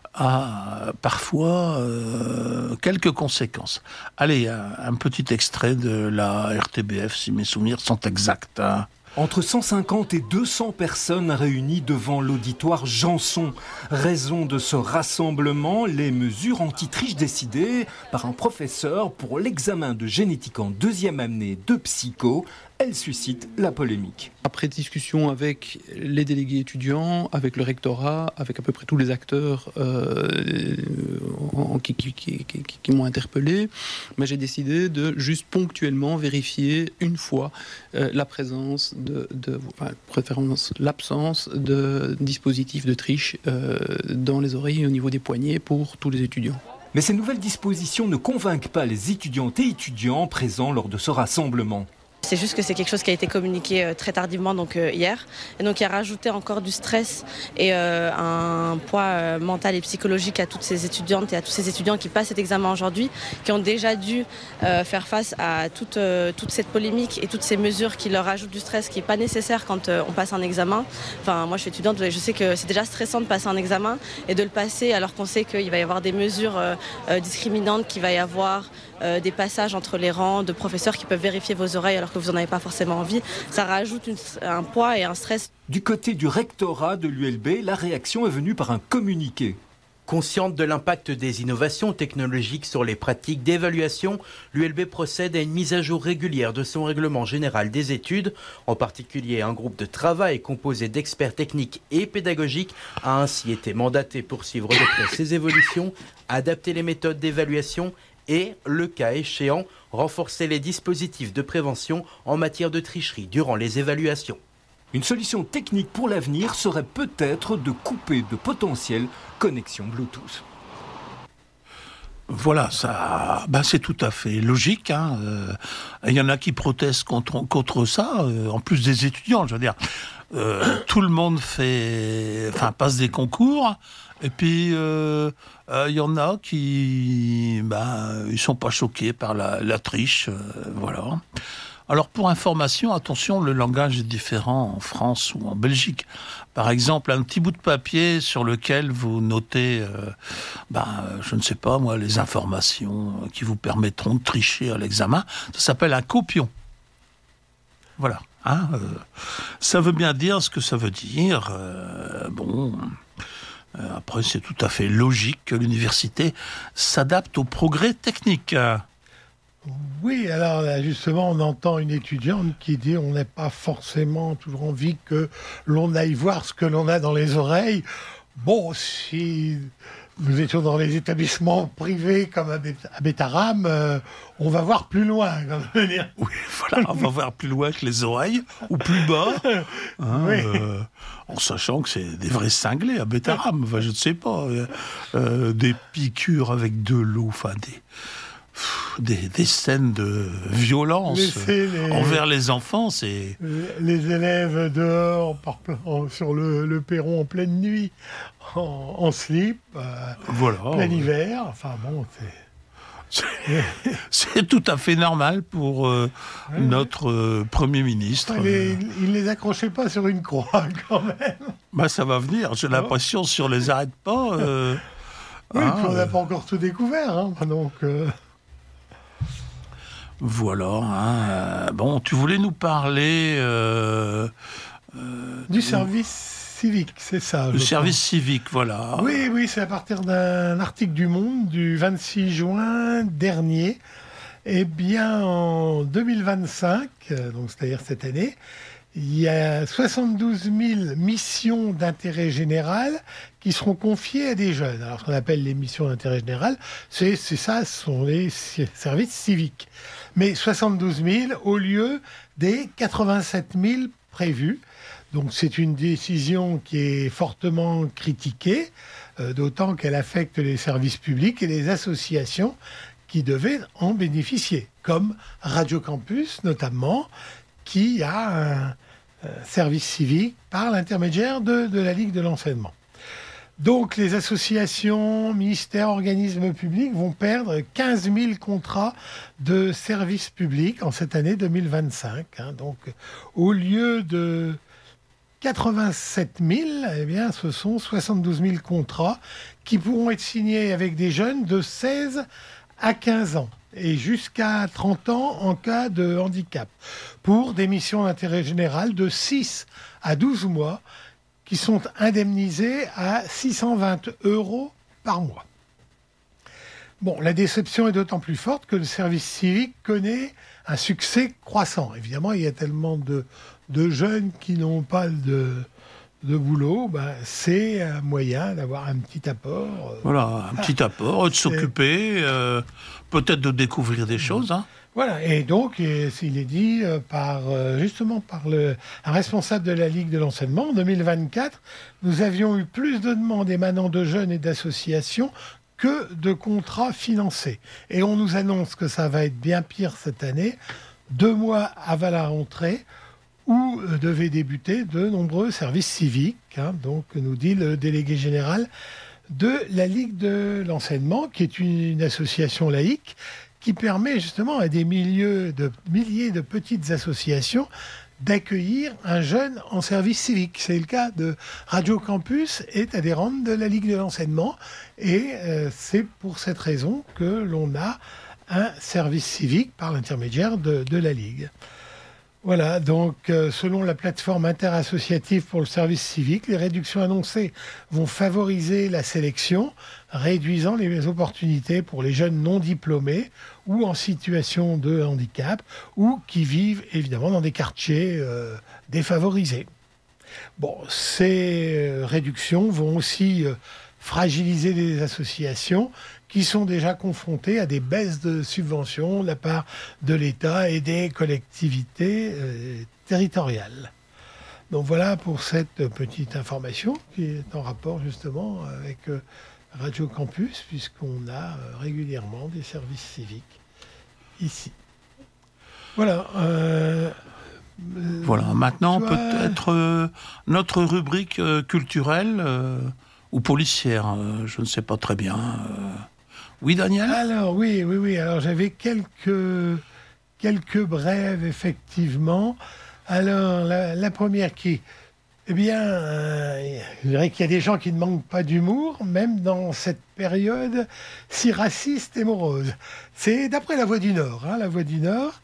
a parfois euh, quelques conséquences. Allez, un, un petit extrait de la R T B F, si mes souvenirs sont exacts. Hein. Entre cent cinquante et deux cents personnes réunies devant l'auditoire Janson. Raison de ce rassemblement, les mesures anti-triche décidées par un professeur pour l'examen de génétique en deuxième année de psycho. Elle suscite la polémique. Après discussion avec les délégués étudiants, avec le rectorat, avec à peu près tous les acteurs euh, en, qui, qui, qui, qui, qui m'ont interpellé, mais j'ai décidé de juste ponctuellement vérifier une fois euh, la présence de, de enfin, préférence l'absence de dispositifs de triche euh, dans les oreilles et au niveau des poignets pour tous les étudiants. Mais ces nouvelles dispositions ne convainquent pas les étudiantes et étudiants présents lors de ce rassemblement. C'est juste que c'est quelque chose qui a été communiqué euh, très tardivement, donc euh, hier, et donc il a rajouté encore du stress et euh, un poids euh, mental et psychologique à toutes ces étudiantes et à tous ces étudiants qui passent cet examen aujourd'hui, qui ont déjà dû euh, faire face à toute, euh, toute cette polémique et toutes ces mesures qui leur ajoutent du stress qui n'est pas nécessaire quand euh, on passe un examen. Enfin, moi je suis étudiante, je sais que c'est déjà stressant de passer un examen et de le passer alors qu'on sait qu'il va y avoir des mesures euh, euh, discriminantes, qu'il va y avoir euh, des passages entre les rangs de professeurs qui peuvent vérifier vos oreilles alors que vous n'en avez pas forcément envie. Ça rajoute une, un poids et un stress. Du côté du rectorat de l'U L B, la réaction est venue par un communiqué. Consciente de l'impact des innovations technologiques sur les pratiques d'évaluation, l'U L B procède à une mise à jour régulière de son règlement général des études. En particulier, un groupe de travail composé d'experts techniques et pédagogiques a ainsi été mandaté pour suivre de près ces évolutions, adapter les méthodes d'évaluation et, le cas échéant, renforcer les dispositifs de prévention en matière de tricherie durant les évaluations. Une solution technique pour l'avenir serait peut-être de couper de potentielles connexions Bluetooth. Voilà, ça, ben c'est tout à fait logique. Hein. Euh, il y en a qui protestent contre, contre ça, euh, en plus des étudiants, je veux dire. Euh, tout le monde fait, enfin, passe des concours, et puis il euh, euh, y en a qui, ben, ils sont pas choqués par la, la triche, euh, voilà. Alors pour information, attention, le langage est différent en France ou en Belgique. Par exemple, un petit bout de papier sur lequel vous notez, euh, ben, je ne sais pas moi, les informations qui vous permettront de tricher à l'examen, ça s'appelle un copion. Voilà. Hein, euh, ça veut bien dire ce que ça veut dire. Euh, bon, euh, après c'est tout à fait logique que l'université s'adapte aux progrès techniques. Oui, alors là, justement, on entend une étudiante qui dit on n'a pas forcément toujours envie que l'on aille voir ce que l'on a dans les oreilles. Bon, si nous étions dans les établissements privés comme à Bétarame, euh, on va voir plus loin. Comme dire. Oui, voilà, on va voir plus loin que les oreilles, ou plus bas, hein, oui. euh, en sachant que c'est des vrais cinglés à Bétarame. Enfin, je ne sais pas, euh, euh, des piqûres avec de l'eau, enfin des... Des, des scènes de violence les, envers les enfants, c'est... Les élèves dehors, par, en, sur le, le perron en pleine nuit, en, en slip, euh, voilà, plein ouais. hiver, enfin bon, c'est... C'est, c'est tout à fait normal pour euh, ouais, notre euh, Premier ministre. Les, il ne les accrochait pas sur une croix, quand même. Bah, ça va venir, j'ai l'impression, si on ne les arrête pas... Euh, oui, hein, puis on n'a euh... pas encore tout découvert, hein, donc... Euh... Voilà. Hein, euh, bon, tu voulais nous parler... Euh, euh, du service civique, c'est ça. Le service pense. civique, voilà. Oui, oui, c'est à partir d'un article du Monde du vingt-six juin dernier. Eh bien, en deux mille vingt-cinq, donc c'est-à-dire cette année, il y a soixante-douze mille missions d'intérêt général qui seront confiées à des jeunes. Alors, ce qu'on appelle les missions d'intérêt général, c'est, c'est ça, ce sont les services civiques. Mais soixante-douze mille au lieu des quatre-vingt-sept mille prévus. Donc, c'est une décision qui est fortement critiquée, euh, d'autant qu'elle affecte les services publics et les associations qui devaient en bénéficier, comme Radio Campus notamment, qui a un euh, service civique par l'intermédiaire de, de la Ligue de l'enseignement. Donc les associations, ministères, organismes publics vont perdre quinze mille contrats de services publics en cette année deux mille vingt-cinq. Hein. Donc au lieu de quatre-vingt-sept mille, eh bien, ce sont soixante-douze mille contrats qui pourront être signés avec des jeunes de seize à quinze ans et jusqu'à trente ans en cas de handicap, pour des missions d'intérêt général de six à douze mois qui sont indemnisées à six cent vingt euros par mois. Bon, la déception est d'autant plus forte que le service civique connaît un succès croissant. Évidemment, il y a tellement de, de jeunes qui n'ont pas de... de boulot, ben, c'est un moyen d'avoir un petit apport. Voilà, un petit apport, de s'occuper, euh, peut-être de découvrir des choses. Hein. Voilà, et donc, il est dit par, justement par le, un responsable de la Ligue de l'enseignement, en deux mille vingt-quatre, nous avions eu plus de demandes émanant de jeunes et d'associations que de contrats financés. Et on nous annonce que ça va être bien pire cette année, deux mois avant la rentrée, où devaient débuter de nombreux services civiques, hein, donc nous dit le délégué général de la Ligue de l'enseignement, qui est une, une association laïque qui permet justement à des milliers de, milliers de petites associations d'accueillir un jeune en service civique. C'est le cas de Radio Campus, est adhérente de la Ligue de l'enseignement, et euh, c'est pour cette raison que l'on a un service civique par l'intermédiaire de, de la Ligue. Voilà, donc euh, selon la plateforme interassociative pour le service civique, les réductions annoncées vont favoriser la sélection, réduisant les opportunités pour les jeunes non diplômés ou en situation de handicap, ou qui vivent évidemment dans des quartiers euh, défavorisés. Bon, ces euh, réductions vont aussi euh, fragiliser les associations qui sont déjà confrontés à des baisses de subventions de la part de l'État et des collectivités euh, territoriales. Donc voilà pour cette petite information qui est en rapport justement avec euh, Radio Campus, puisqu'on a euh, régulièrement des services civiques ici. Voilà. Euh, voilà, maintenant toi... peut-être euh, notre rubrique euh, culturelle euh, ou policière, euh, je ne sais pas très bien... Euh... Oui, Daniel ? Alors, oui, oui, oui. Alors, j'avais quelques, quelques brèves, effectivement. Alors, la, la première qui... Eh bien, euh, je dirais qu'il y a des gens qui ne manquent pas d'humour, même dans cette période si raciste et morose. C'est d'après La Voix du Nord, hein, La Voix du Nord,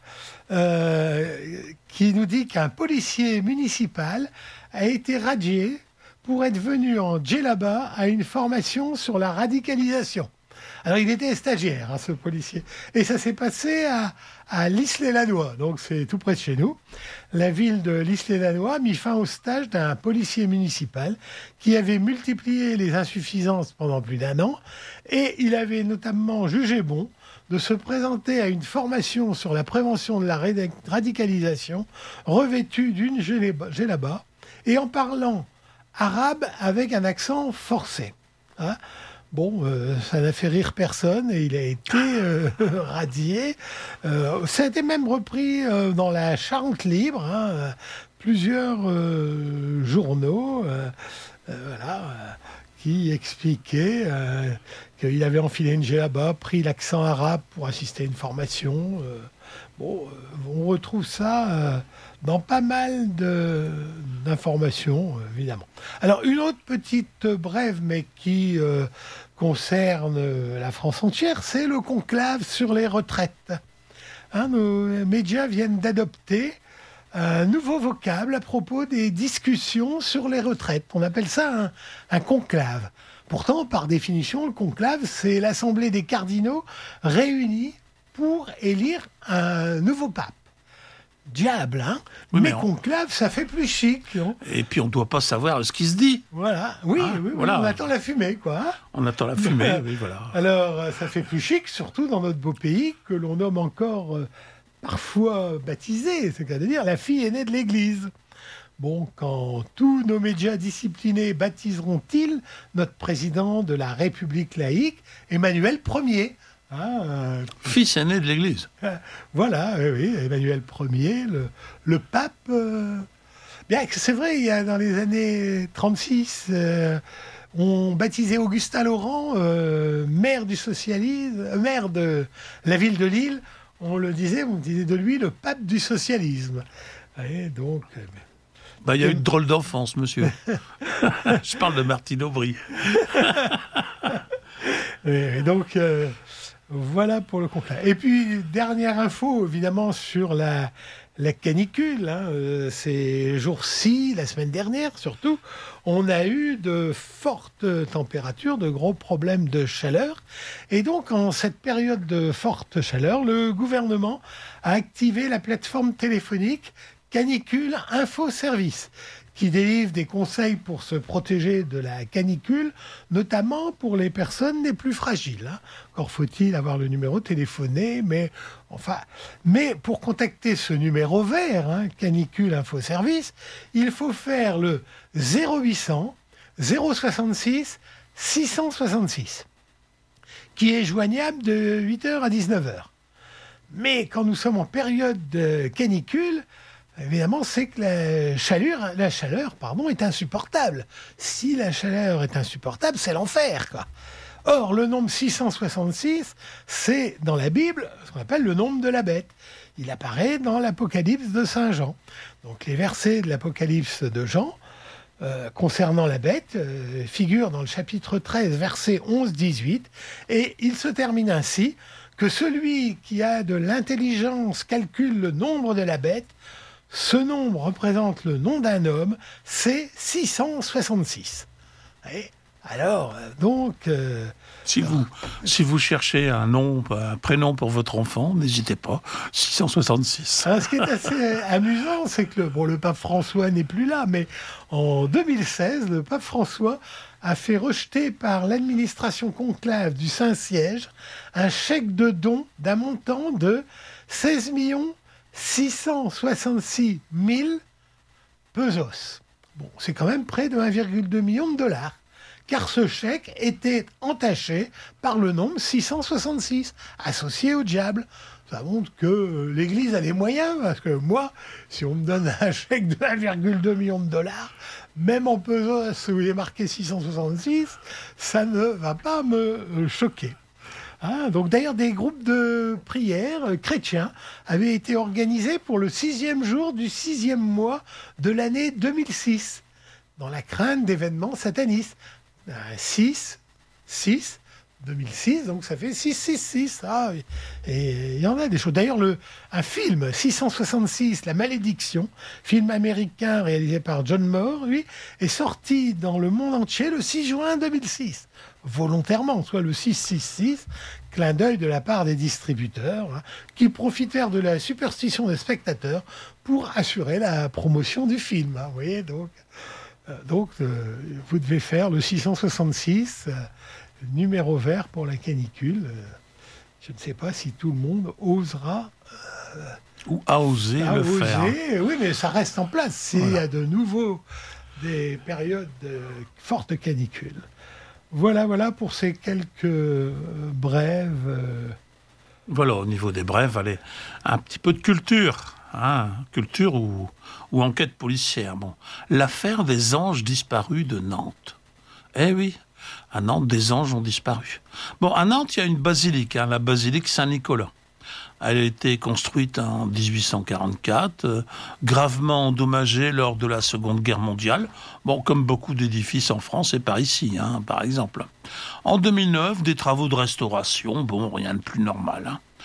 euh, qui nous dit qu'un policier municipal a été radié pour être venu en djellaba à une formation sur la radicalisation. Alors, il était stagiaire, hein, ce policier. Et ça s'est passé à, à l'Isle-et-Lannoy, donc c'est tout près de chez nous. La ville de l'Isle-et-Lannoy a mis fin au stage d'un policier municipal qui avait multiplié les insuffisances pendant plus d'un an. Et il avait notamment jugé bon de se présenter à une formation sur la prévention de la radicalisation, revêtu d'une djellaba et en parlant arabe avec un accent forcé. Hein. Bon, euh, ça n'a fait rire personne et il a été euh, radié. Euh, ça a été même repris euh, dans la Charente Libre, hein, plusieurs euh, journaux euh, euh, voilà, euh, qui expliquaient euh, qu'il avait enfilé une djellaba, pris l'accent arabe pour assister à une formation. Euh, bon, euh, on retrouve ça euh, dans pas mal de, d'informations, euh, évidemment. Alors, une autre petite brève, mais qui euh, concerne euh, la France entière, c'est le conclave sur les retraites. Hein, nos médias viennent d'adopter un nouveau vocable à propos des discussions sur les retraites. On appelle ça un, un conclave. Pourtant, par définition, le conclave, c'est l'assemblée des cardinaux réunis pour élire un nouveau pape. Diable, hein oui, mais, mais on... conclave, ça fait plus chic. Non Et puis, on ne doit pas savoir ce qui se dit. Voilà, oui, hein, oui, oui voilà. On attend la fumée, quoi. Hein on attend la fumée, oui, voilà. Alors, ça fait plus chic, surtout dans notre beau pays, que l'on nomme encore, euh, parfois baptisé, c'est le cas de dire, la fille aînée de l'Église. Bon, quand tous nos médias disciplinés baptiseront-ils notre président de la République laïque, Emmanuel Ier, hein, euh, fils aîné de l'Église. Voilà, oui, oui, Emmanuel Ier, le, le pape. Euh... Bien, c'est vrai, il y a dans les années trente-six, euh, on baptisait Augustin Laurent, euh, maire du socialisme, euh, maire de la ville de Lille. On le disait, on disait de lui le pape du socialisme. Et donc. Euh, Bah, il y a eu de drôle d'enfance, monsieur. Je parle de Martine Aubry. Et donc, euh, voilà pour le conclave. Et puis, dernière info, évidemment, sur la, la canicule. Hein, euh, ces jours-ci, la semaine dernière surtout, on a eu de fortes températures, de gros problèmes de chaleur. Et donc, en cette période de forte chaleur, le gouvernement a activé la plateforme téléphonique Canicule Info Service, qui délivre des conseils pour se protéger de la canicule, notamment pour les personnes les plus fragiles. Hein. Encore faut-il avoir le numéro téléphoné, mais enfin, mais pour contacter ce numéro vert, hein, Canicule Info Service, il faut faire le zéro huit cents zéro soixante-six six cent soixante-six, qui est joignable de huit heures à dix-neuf heures. Mais quand nous sommes en période de canicule, évidemment, c'est que la chaleur, la chaleur pardon, est insupportable. Si la chaleur est insupportable, c'est l'enfer, quoi. Or, le nombre six cent soixante-six, c'est, dans la Bible, ce qu'on appelle le nombre de la bête. Il apparaît dans l'Apocalypse de Saint Jean. Donc, les versets de l'Apocalypse de Jean, euh, concernant la bête, euh, figurent dans le chapitre treize, versets onze à dix-huit, et il se termine ainsi, que celui qui a de l'intelligence calcule le nombre de la bête. Ce nombre représente le nom d'un homme, c'est six cent soixante-six. Et alors, donc... Euh, si, vous, si vous cherchez un nom, un prénom pour votre enfant, n'hésitez pas, six cent soixante-six. Alors, ce qui est assez amusant, c'est que le, bon, le pape François n'est plus là, mais en deux mille seize, le pape François a fait rejeter par l'administration conclave du Saint-Siège un chèque de don d'un montant de seize millions six cent soixante-six mille pesos. Bon, c'est quand même près de un virgule deux million de dollars, car ce chèque était entaché par le nombre six cent soixante-six, associé au diable. Ça montre que l'Église a les moyens, parce que moi, si on me donne un chèque de un virgule deux million de dollars, même en pesos où il est marqué six cent soixante-six, ça ne va pas me choquer. Hein, donc d'ailleurs, des groupes de prière euh, chrétiens avaient été organisés pour le sixième jour du sixième mois de l'année deux mille six, dans la crainte d'événements satanistes. Euh, six, six, deux mille six, donc ça fait six cent soixante-six. Ah, et il y en a des choses. D'ailleurs, le, un film, six cent soixante-six, La Malédiction, film américain réalisé par John Moore, lui, est sorti dans le monde entier le six juin deux mille six. Volontairement, soit le six cent soixante-six, clin d'œil de la part des distributeurs, hein, qui profitèrent de la superstition des spectateurs pour assurer la promotion du film. Hein, vous voyez, donc, euh, donc euh, vous devez faire le six cent soixante-six, euh, numéro vert pour la canicule. Euh, je ne sais pas si tout le monde osera... Euh, Ou a osé a le osé, faire. Oui, mais ça reste en place s'il Voilà. y a de nouveau des périodes de fortes canicules. Voilà, voilà pour ces quelques euh, brèves. Euh... Voilà, au niveau des brèves, allez, un petit peu de culture, hein, culture ou, ou enquête policière. Bon, l'affaire des anges disparus de Nantes. Eh oui, à Nantes, des anges ont disparu. Bon, à Nantes, il y a une basilique, hein, la basilique Saint-Nicolas. Elle a été construite en dix-huit cent quarante-quatre, euh, gravement endommagée lors de la Seconde Guerre mondiale. Bon, comme beaucoup d'édifices en France et par ici, hein, par exemple. En deux mille neuf, des travaux de restauration, bon, rien de plus normal. Hein.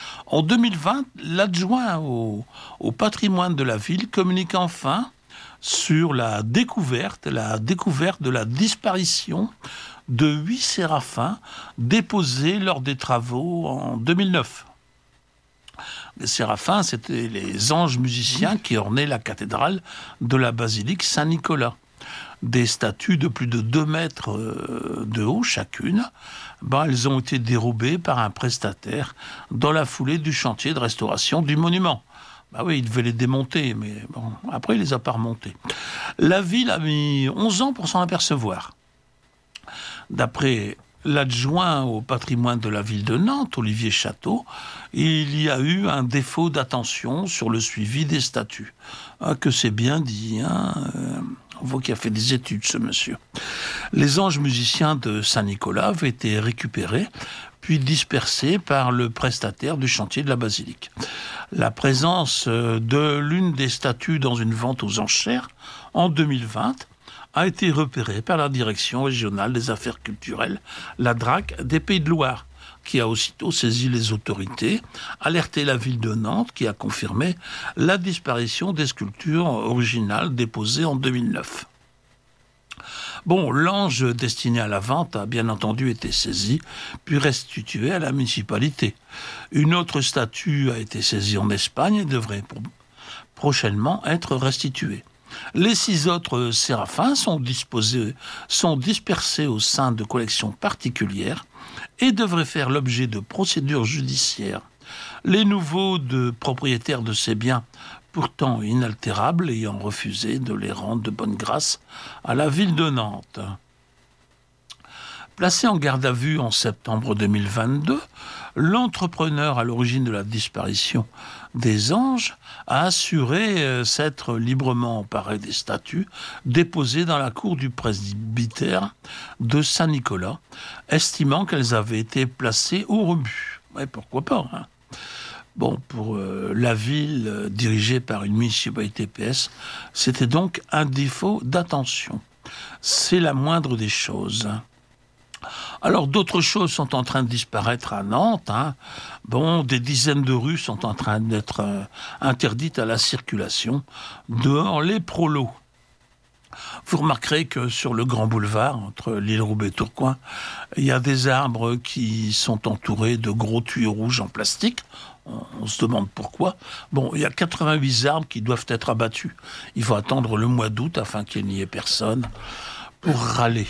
En deux mille vingt, l'adjoint au, au patrimoine de la ville communique enfin sur la découverte, la découverte de la disparition de huit séraphins déposés lors des travaux en deux mille neuf. Les séraphins, c'était les anges musiciens qui ornaient la cathédrale de la basilique Saint-Nicolas. Des statues de plus de deux mètres de haut chacune, ben, elles ont été dérobées par un prestataire dans la foulée du chantier de restauration du monument. Ben oui, il devait les démonter, mais bon, après il les a pas remontés. La ville a mis onze ans pour s'en apercevoir. D'après l'adjoint au patrimoine de la ville de Nantes, Olivier Château, il y a eu un défaut d'attention sur le suivi des statues. Ah, que c'est bien dit, hein euh, on voit qu'il a fait des études, ce monsieur. Les anges musiciens de Saint-Nicolas avaient été récupérés, puis dispersés par le prestataire du chantier de la basilique. La présence de l'une des statues dans une vente aux enchères, en deux mille vingt, a été repérée par la Direction régionale des affaires culturelles, la D R A C des Pays de Loire, qui a aussitôt saisi les autorités, alerté la ville de Nantes, qui a confirmé la disparition des sculptures originales déposées en deux mille neuf. Bon, l'ange destiné à la vente a bien entendu été saisi, puis restitué à la municipalité. Une autre statue a été saisie en Espagne et devrait pour... prochainement être restituée. Les six autres séraphins sont, disposés, sont dispersés au sein de collections particulières et devraient faire l'objet de procédures judiciaires. Les nouveaux de propriétaires de ces biens, pourtant inaltérables, ayant refusé de les rendre de bonne grâce à la ville de Nantes. Placé en garde à vue en septembre deux mille vingt-deux, l'entrepreneur à l'origine de la disparition des anges a assuré s'être librement emparé des statues déposées dans la cour du presbytère de Saint-Nicolas, estimant qu'elles avaient été placées au rebut. Ouais, pourquoi pas, hein. Bon, pour euh, la ville euh, dirigée par une municipalité P S, c'était donc un défaut d'attention. C'est la moindre des choses. Alors, d'autres choses sont en train de disparaître à Nantes. Hein. Bon, des dizaines de rues sont en train d'être euh, interdites à la circulation. Dehors, les prolos. Vous remarquerez que sur le grand boulevard, entre l'île-Roubaix et Tourcoing, il y a des arbres qui sont entourés de gros tuyaux rouges en plastique. On, on se demande pourquoi. Bon, il y a quatre-vingt-huit arbres qui doivent être abattus. Il faut attendre le mois d'août afin qu'il n'y ait personne pour râler.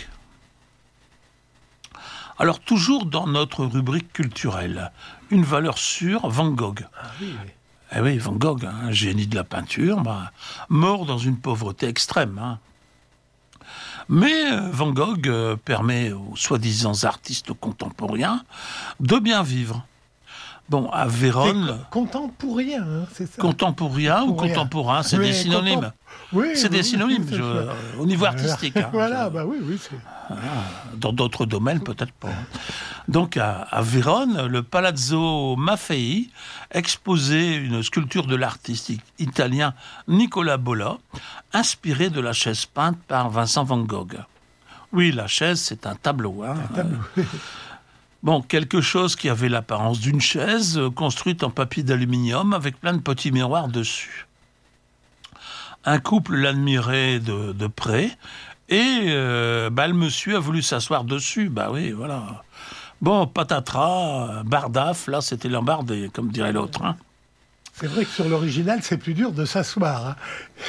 Alors, toujours dans notre rubrique culturelle, une valeur sûre, Van Gogh. Ah oui, oui. Eh oui, Van Gogh, un génie de la peinture, bah, mort dans une pauvreté extrême. Hein. Mais euh, Van Gogh euh, permet aux soi-disant artistes contemporains de bien vivre. Bon, à Vérone... C'est contemporain, hein, c'est ça. Contemporain ou contemporain, c'est oui, des synonymes. Contem... Oui, c'est oui, des synonymes, oui, je, euh, au niveau artistique. Hein, voilà, je... bah oui, oui. C'est... Ah, dans d'autres domaines, peut-être pas. Donc, à, à Vérone, le Palazzo Maffei exposait une sculpture de l'artiste italien Nicola Bolla, inspirée de la chaise peinte par Vincent Van Gogh. Oui, la chaise, c'est un tableau. Hein. Un tableau. Bon, quelque chose qui avait l'apparence d'une chaise euh, construite en papier d'aluminium avec plein de petits miroirs dessus. Un couple l'admirait de, de près et euh, bah, le monsieur a voulu s'asseoir dessus. Bah oui, voilà. Bon, patatras, bardaf, là c'était l'embardé, comme dirait l'autre. Hein. C'est vrai que sur l'original, c'est plus dur de s'asseoir. Hein.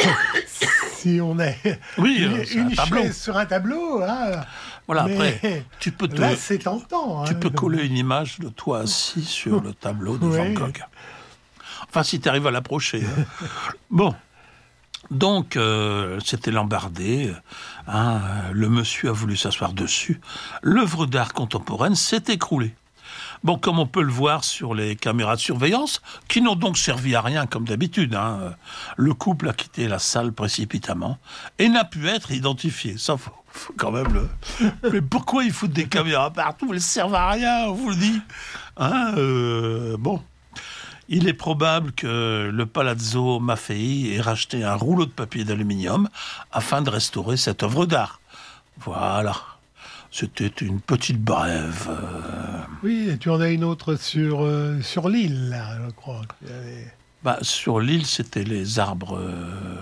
Si on est oui, une, euh, une un chaise sur un tableau... Hein. Voilà, mais après, tu peux te, là, c'est tentant. Tu hein, peux coller une image de toi assis sur le tableau de oui. Van Gogh. Enfin, si tu arrives à l'approcher. Hein. Bon, donc, euh, c'était l'embardé. Hein, le monsieur a voulu s'asseoir dessus. L'œuvre d'art contemporaine s'est écroulée. Bon, comme on peut le voir sur les caméras de surveillance, qui n'ont donc servi à rien comme d'habitude. Hein. Le couple a quitté la salle précipitamment et n'a pu être identifié. Ça, faut, faut quand même le... Mais pourquoi ils foutent des caméras partout? Elles ne servent à rien, on vous le dit. Hein, euh, bon. Il est probable que le Palazzo Maffei ait racheté un rouleau de papier d'aluminium afin de restaurer cette œuvre d'art. Voilà. c'était une petite brève. Euh... Oui, et tu en as une autre sur, euh, sur l'île, là, je crois. Bah, sur l'île, c'était les arbres euh,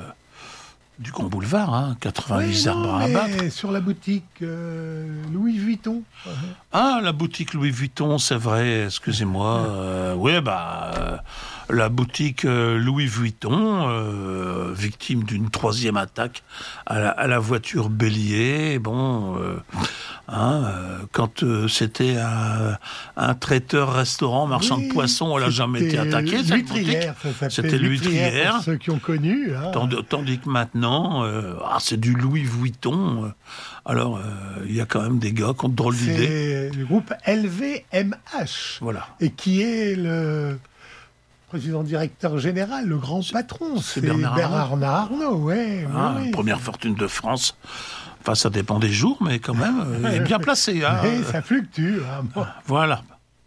du Grand Boulevard, hein, quatre-vingt-huit oui, arbres non, à mais abattre. Sur la boutique euh, Louis Vuitton. Ah, la boutique Louis Vuitton, c'est vrai, excusez-moi. Euh, oui, bah, euh, la boutique euh, Louis Vuitton, euh, victime d'une troisième attaque à la, à la voiture bélier. Bon, euh, hein, euh, quand euh, c'était un, un traiteur-restaurant, marchand Oui, de poissons, elle n'a jamais été attaquée, cette boutique. L'huîtrière, ça s'appelle C'était l'huîtrière. Pour ceux qui ont connu. Hein. Tandis, tandis que maintenant, euh, ah, c'est du Louis Vuitton. Euh, alors, il euh, y a quand même des gars qui ont de drôles d'idées. C'est le groupe L V M H. Voilà. Et qui est le président directeur général, le grand patron. C'est, c'est c'est Bernard, Bernard Arnault. Ouais, ah, oui. Première fortune de France. Enfin, ça dépend des jours, mais quand même, euh, il est bien placé. Hein. Oui, ça fluctue. Hein, bon. Voilà.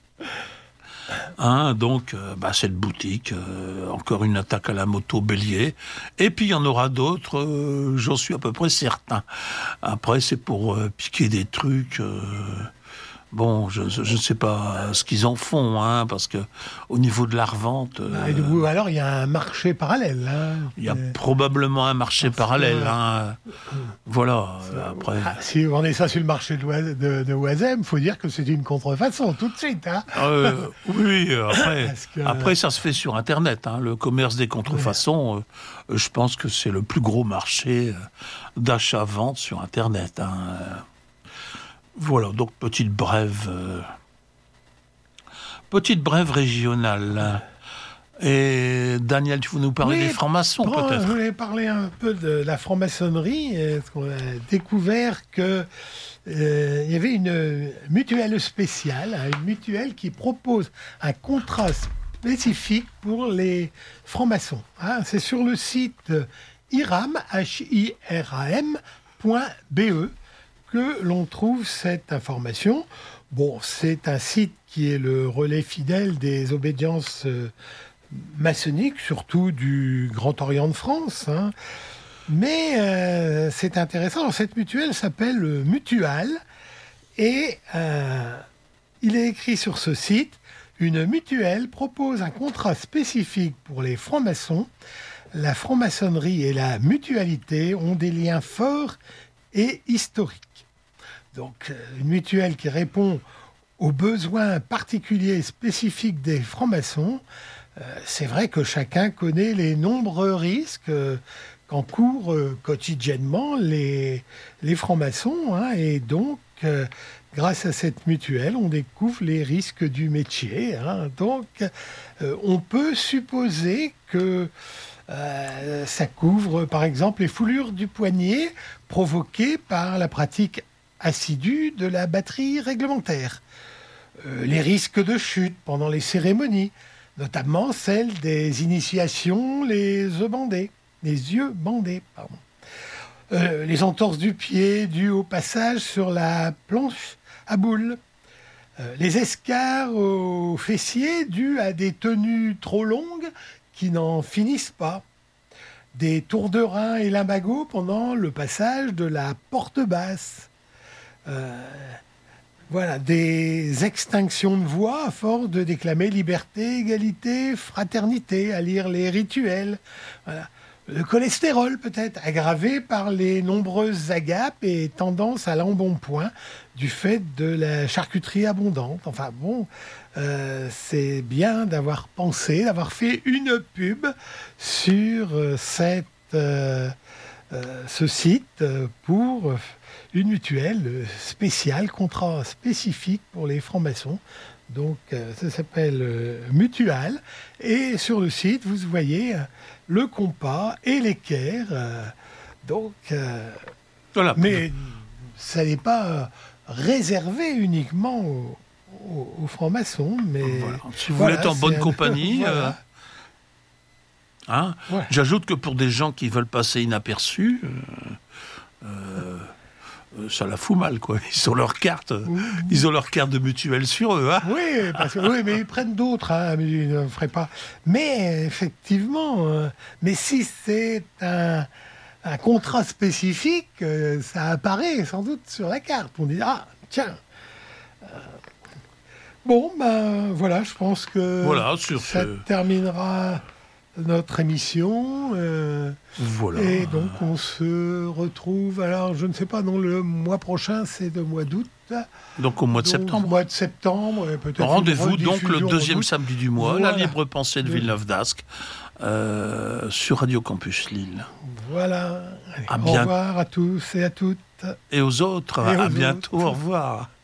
Hein, donc, euh, bah, cette boutique, euh, encore une attaque à la moto bélier. Et puis, il y en aura d'autres, euh, j'en suis à peu près certain. Après, c'est pour euh, piquer des trucs... Euh, Bon, je ne sais pas ce qu'ils en font, hein, parce que au niveau de la revente... Euh, ou alors, il y a un marché parallèle. Hein, il y a et... probablement un marché parce parallèle. Que... Hein. Voilà, après... Ah, si on est ça sur le marché de, Oise, de, de Oisem, il faut dire que c'est une contrefaçon, tout de suite. Hein. Euh, oui, après, que... après, ça se fait sur Internet. Hein, le commerce des contrefaçons, ouais. euh, je pense que c'est le plus gros marché d'achat-vente sur Internet. Hein. Voilà, donc petite brève, euh, petite brève régionale. Et Daniel, tu veux nous parler oui, des francs-maçons bon, peut-être? Je voulais parler un peu de la franc-maçonnerie. Parce qu'on a découvert que euh, il y avait une mutuelle spéciale, une mutuelle qui propose un contrat spécifique pour les francs-maçons. Hein, c'est sur le site hiram, H I R A M, point B E. que l'on trouve cette information. Bon, c'est un site qui est le relais fidèle des obédiences euh, maçonniques, surtout du Grand Orient de France. Hein. Mais euh, c'est intéressant. Alors, cette mutuelle s'appelle Mutual et euh, il est écrit sur ce site « Une mutuelle propose un contrat spécifique pour les francs-maçons. La franc-maçonnerie et la mutualité ont des liens forts et historiques. » Donc, une mutuelle qui répond aux besoins particuliers et spécifiques des francs-maçons. Euh, c'est vrai que chacun connaît les nombreux risques euh, qu'encourent euh, quotidiennement les, les francs-maçons. Hein, et donc, euh, grâce à cette mutuelle, on découvre les risques du métier. Hein, donc, euh, on peut supposer que euh, ça couvre, par exemple, les foulures du poignet provoquées par la pratique assidue de la batterie réglementaire, euh, les risques de chute pendant les cérémonies, notamment celles des initiations, les œufs bandés, les yeux bandés, pardon. Euh, les entorses du pied dues au passage sur la planche à boules, euh, les escarres aux fessiers dus à des tenues trop longues qui n'en finissent pas, des tours de rein et lumbago pendant le passage de la porte basse. Euh, voilà, des extinctions de voix à force de déclamer liberté, égalité, fraternité, à lire les rituels. Voilà. Le cholestérol peut-être, aggravé par les nombreuses agapes et tendances à l'embonpoint du fait de la charcuterie abondante. Enfin bon, euh, c'est bien d'avoir pensé, d'avoir fait une pub sur cette, euh, euh, ce site pour une mutuelle spéciale, contrat spécifique pour les francs-maçons. Donc, euh, ça s'appelle euh, Mutual. Et sur le site, vous voyez euh, le compas et l'équerre. Euh, donc, euh, voilà. Mais ça n'est pas euh, réservé uniquement aux, aux, aux francs-maçons. Mais voilà. Si vous voilà, voulez être en bonne un... compagnie... voilà. euh... Hein ouais. J'ajoute que pour des gens qui veulent passer inaperçus... Euh, euh... ça la fout mal, quoi. Ils ont leur carte, mmh. ils ont leur carte de mutuelle sur eux, hein. Oui, parce que, oui, mais ils prennent d'autres, hein, mais ils ne feraient pas. Mais effectivement, euh, mais si c'est un, un contrat spécifique, euh, ça apparaît sans doute sur la carte. On dit, ah, tiens. Euh, bon, ben voilà, je pense que voilà, sur ça ce... terminera notre émission. Euh, voilà. Et donc, on se retrouve, alors, je ne sais pas, non, le mois prochain, c'est le mois d'août. Donc au mois de donc, septembre. mois de septembre, et peut-être. Rendez-vous donc le deuxième août. samedi du mois, Voilà. la libre pensée de Villeneuve d'Ascq, euh, sur Radio Campus Lille. Voilà. Allez, À au bien... revoir à tous et à toutes. Et aux autres, Et aux à bientôt, autres. au revoir.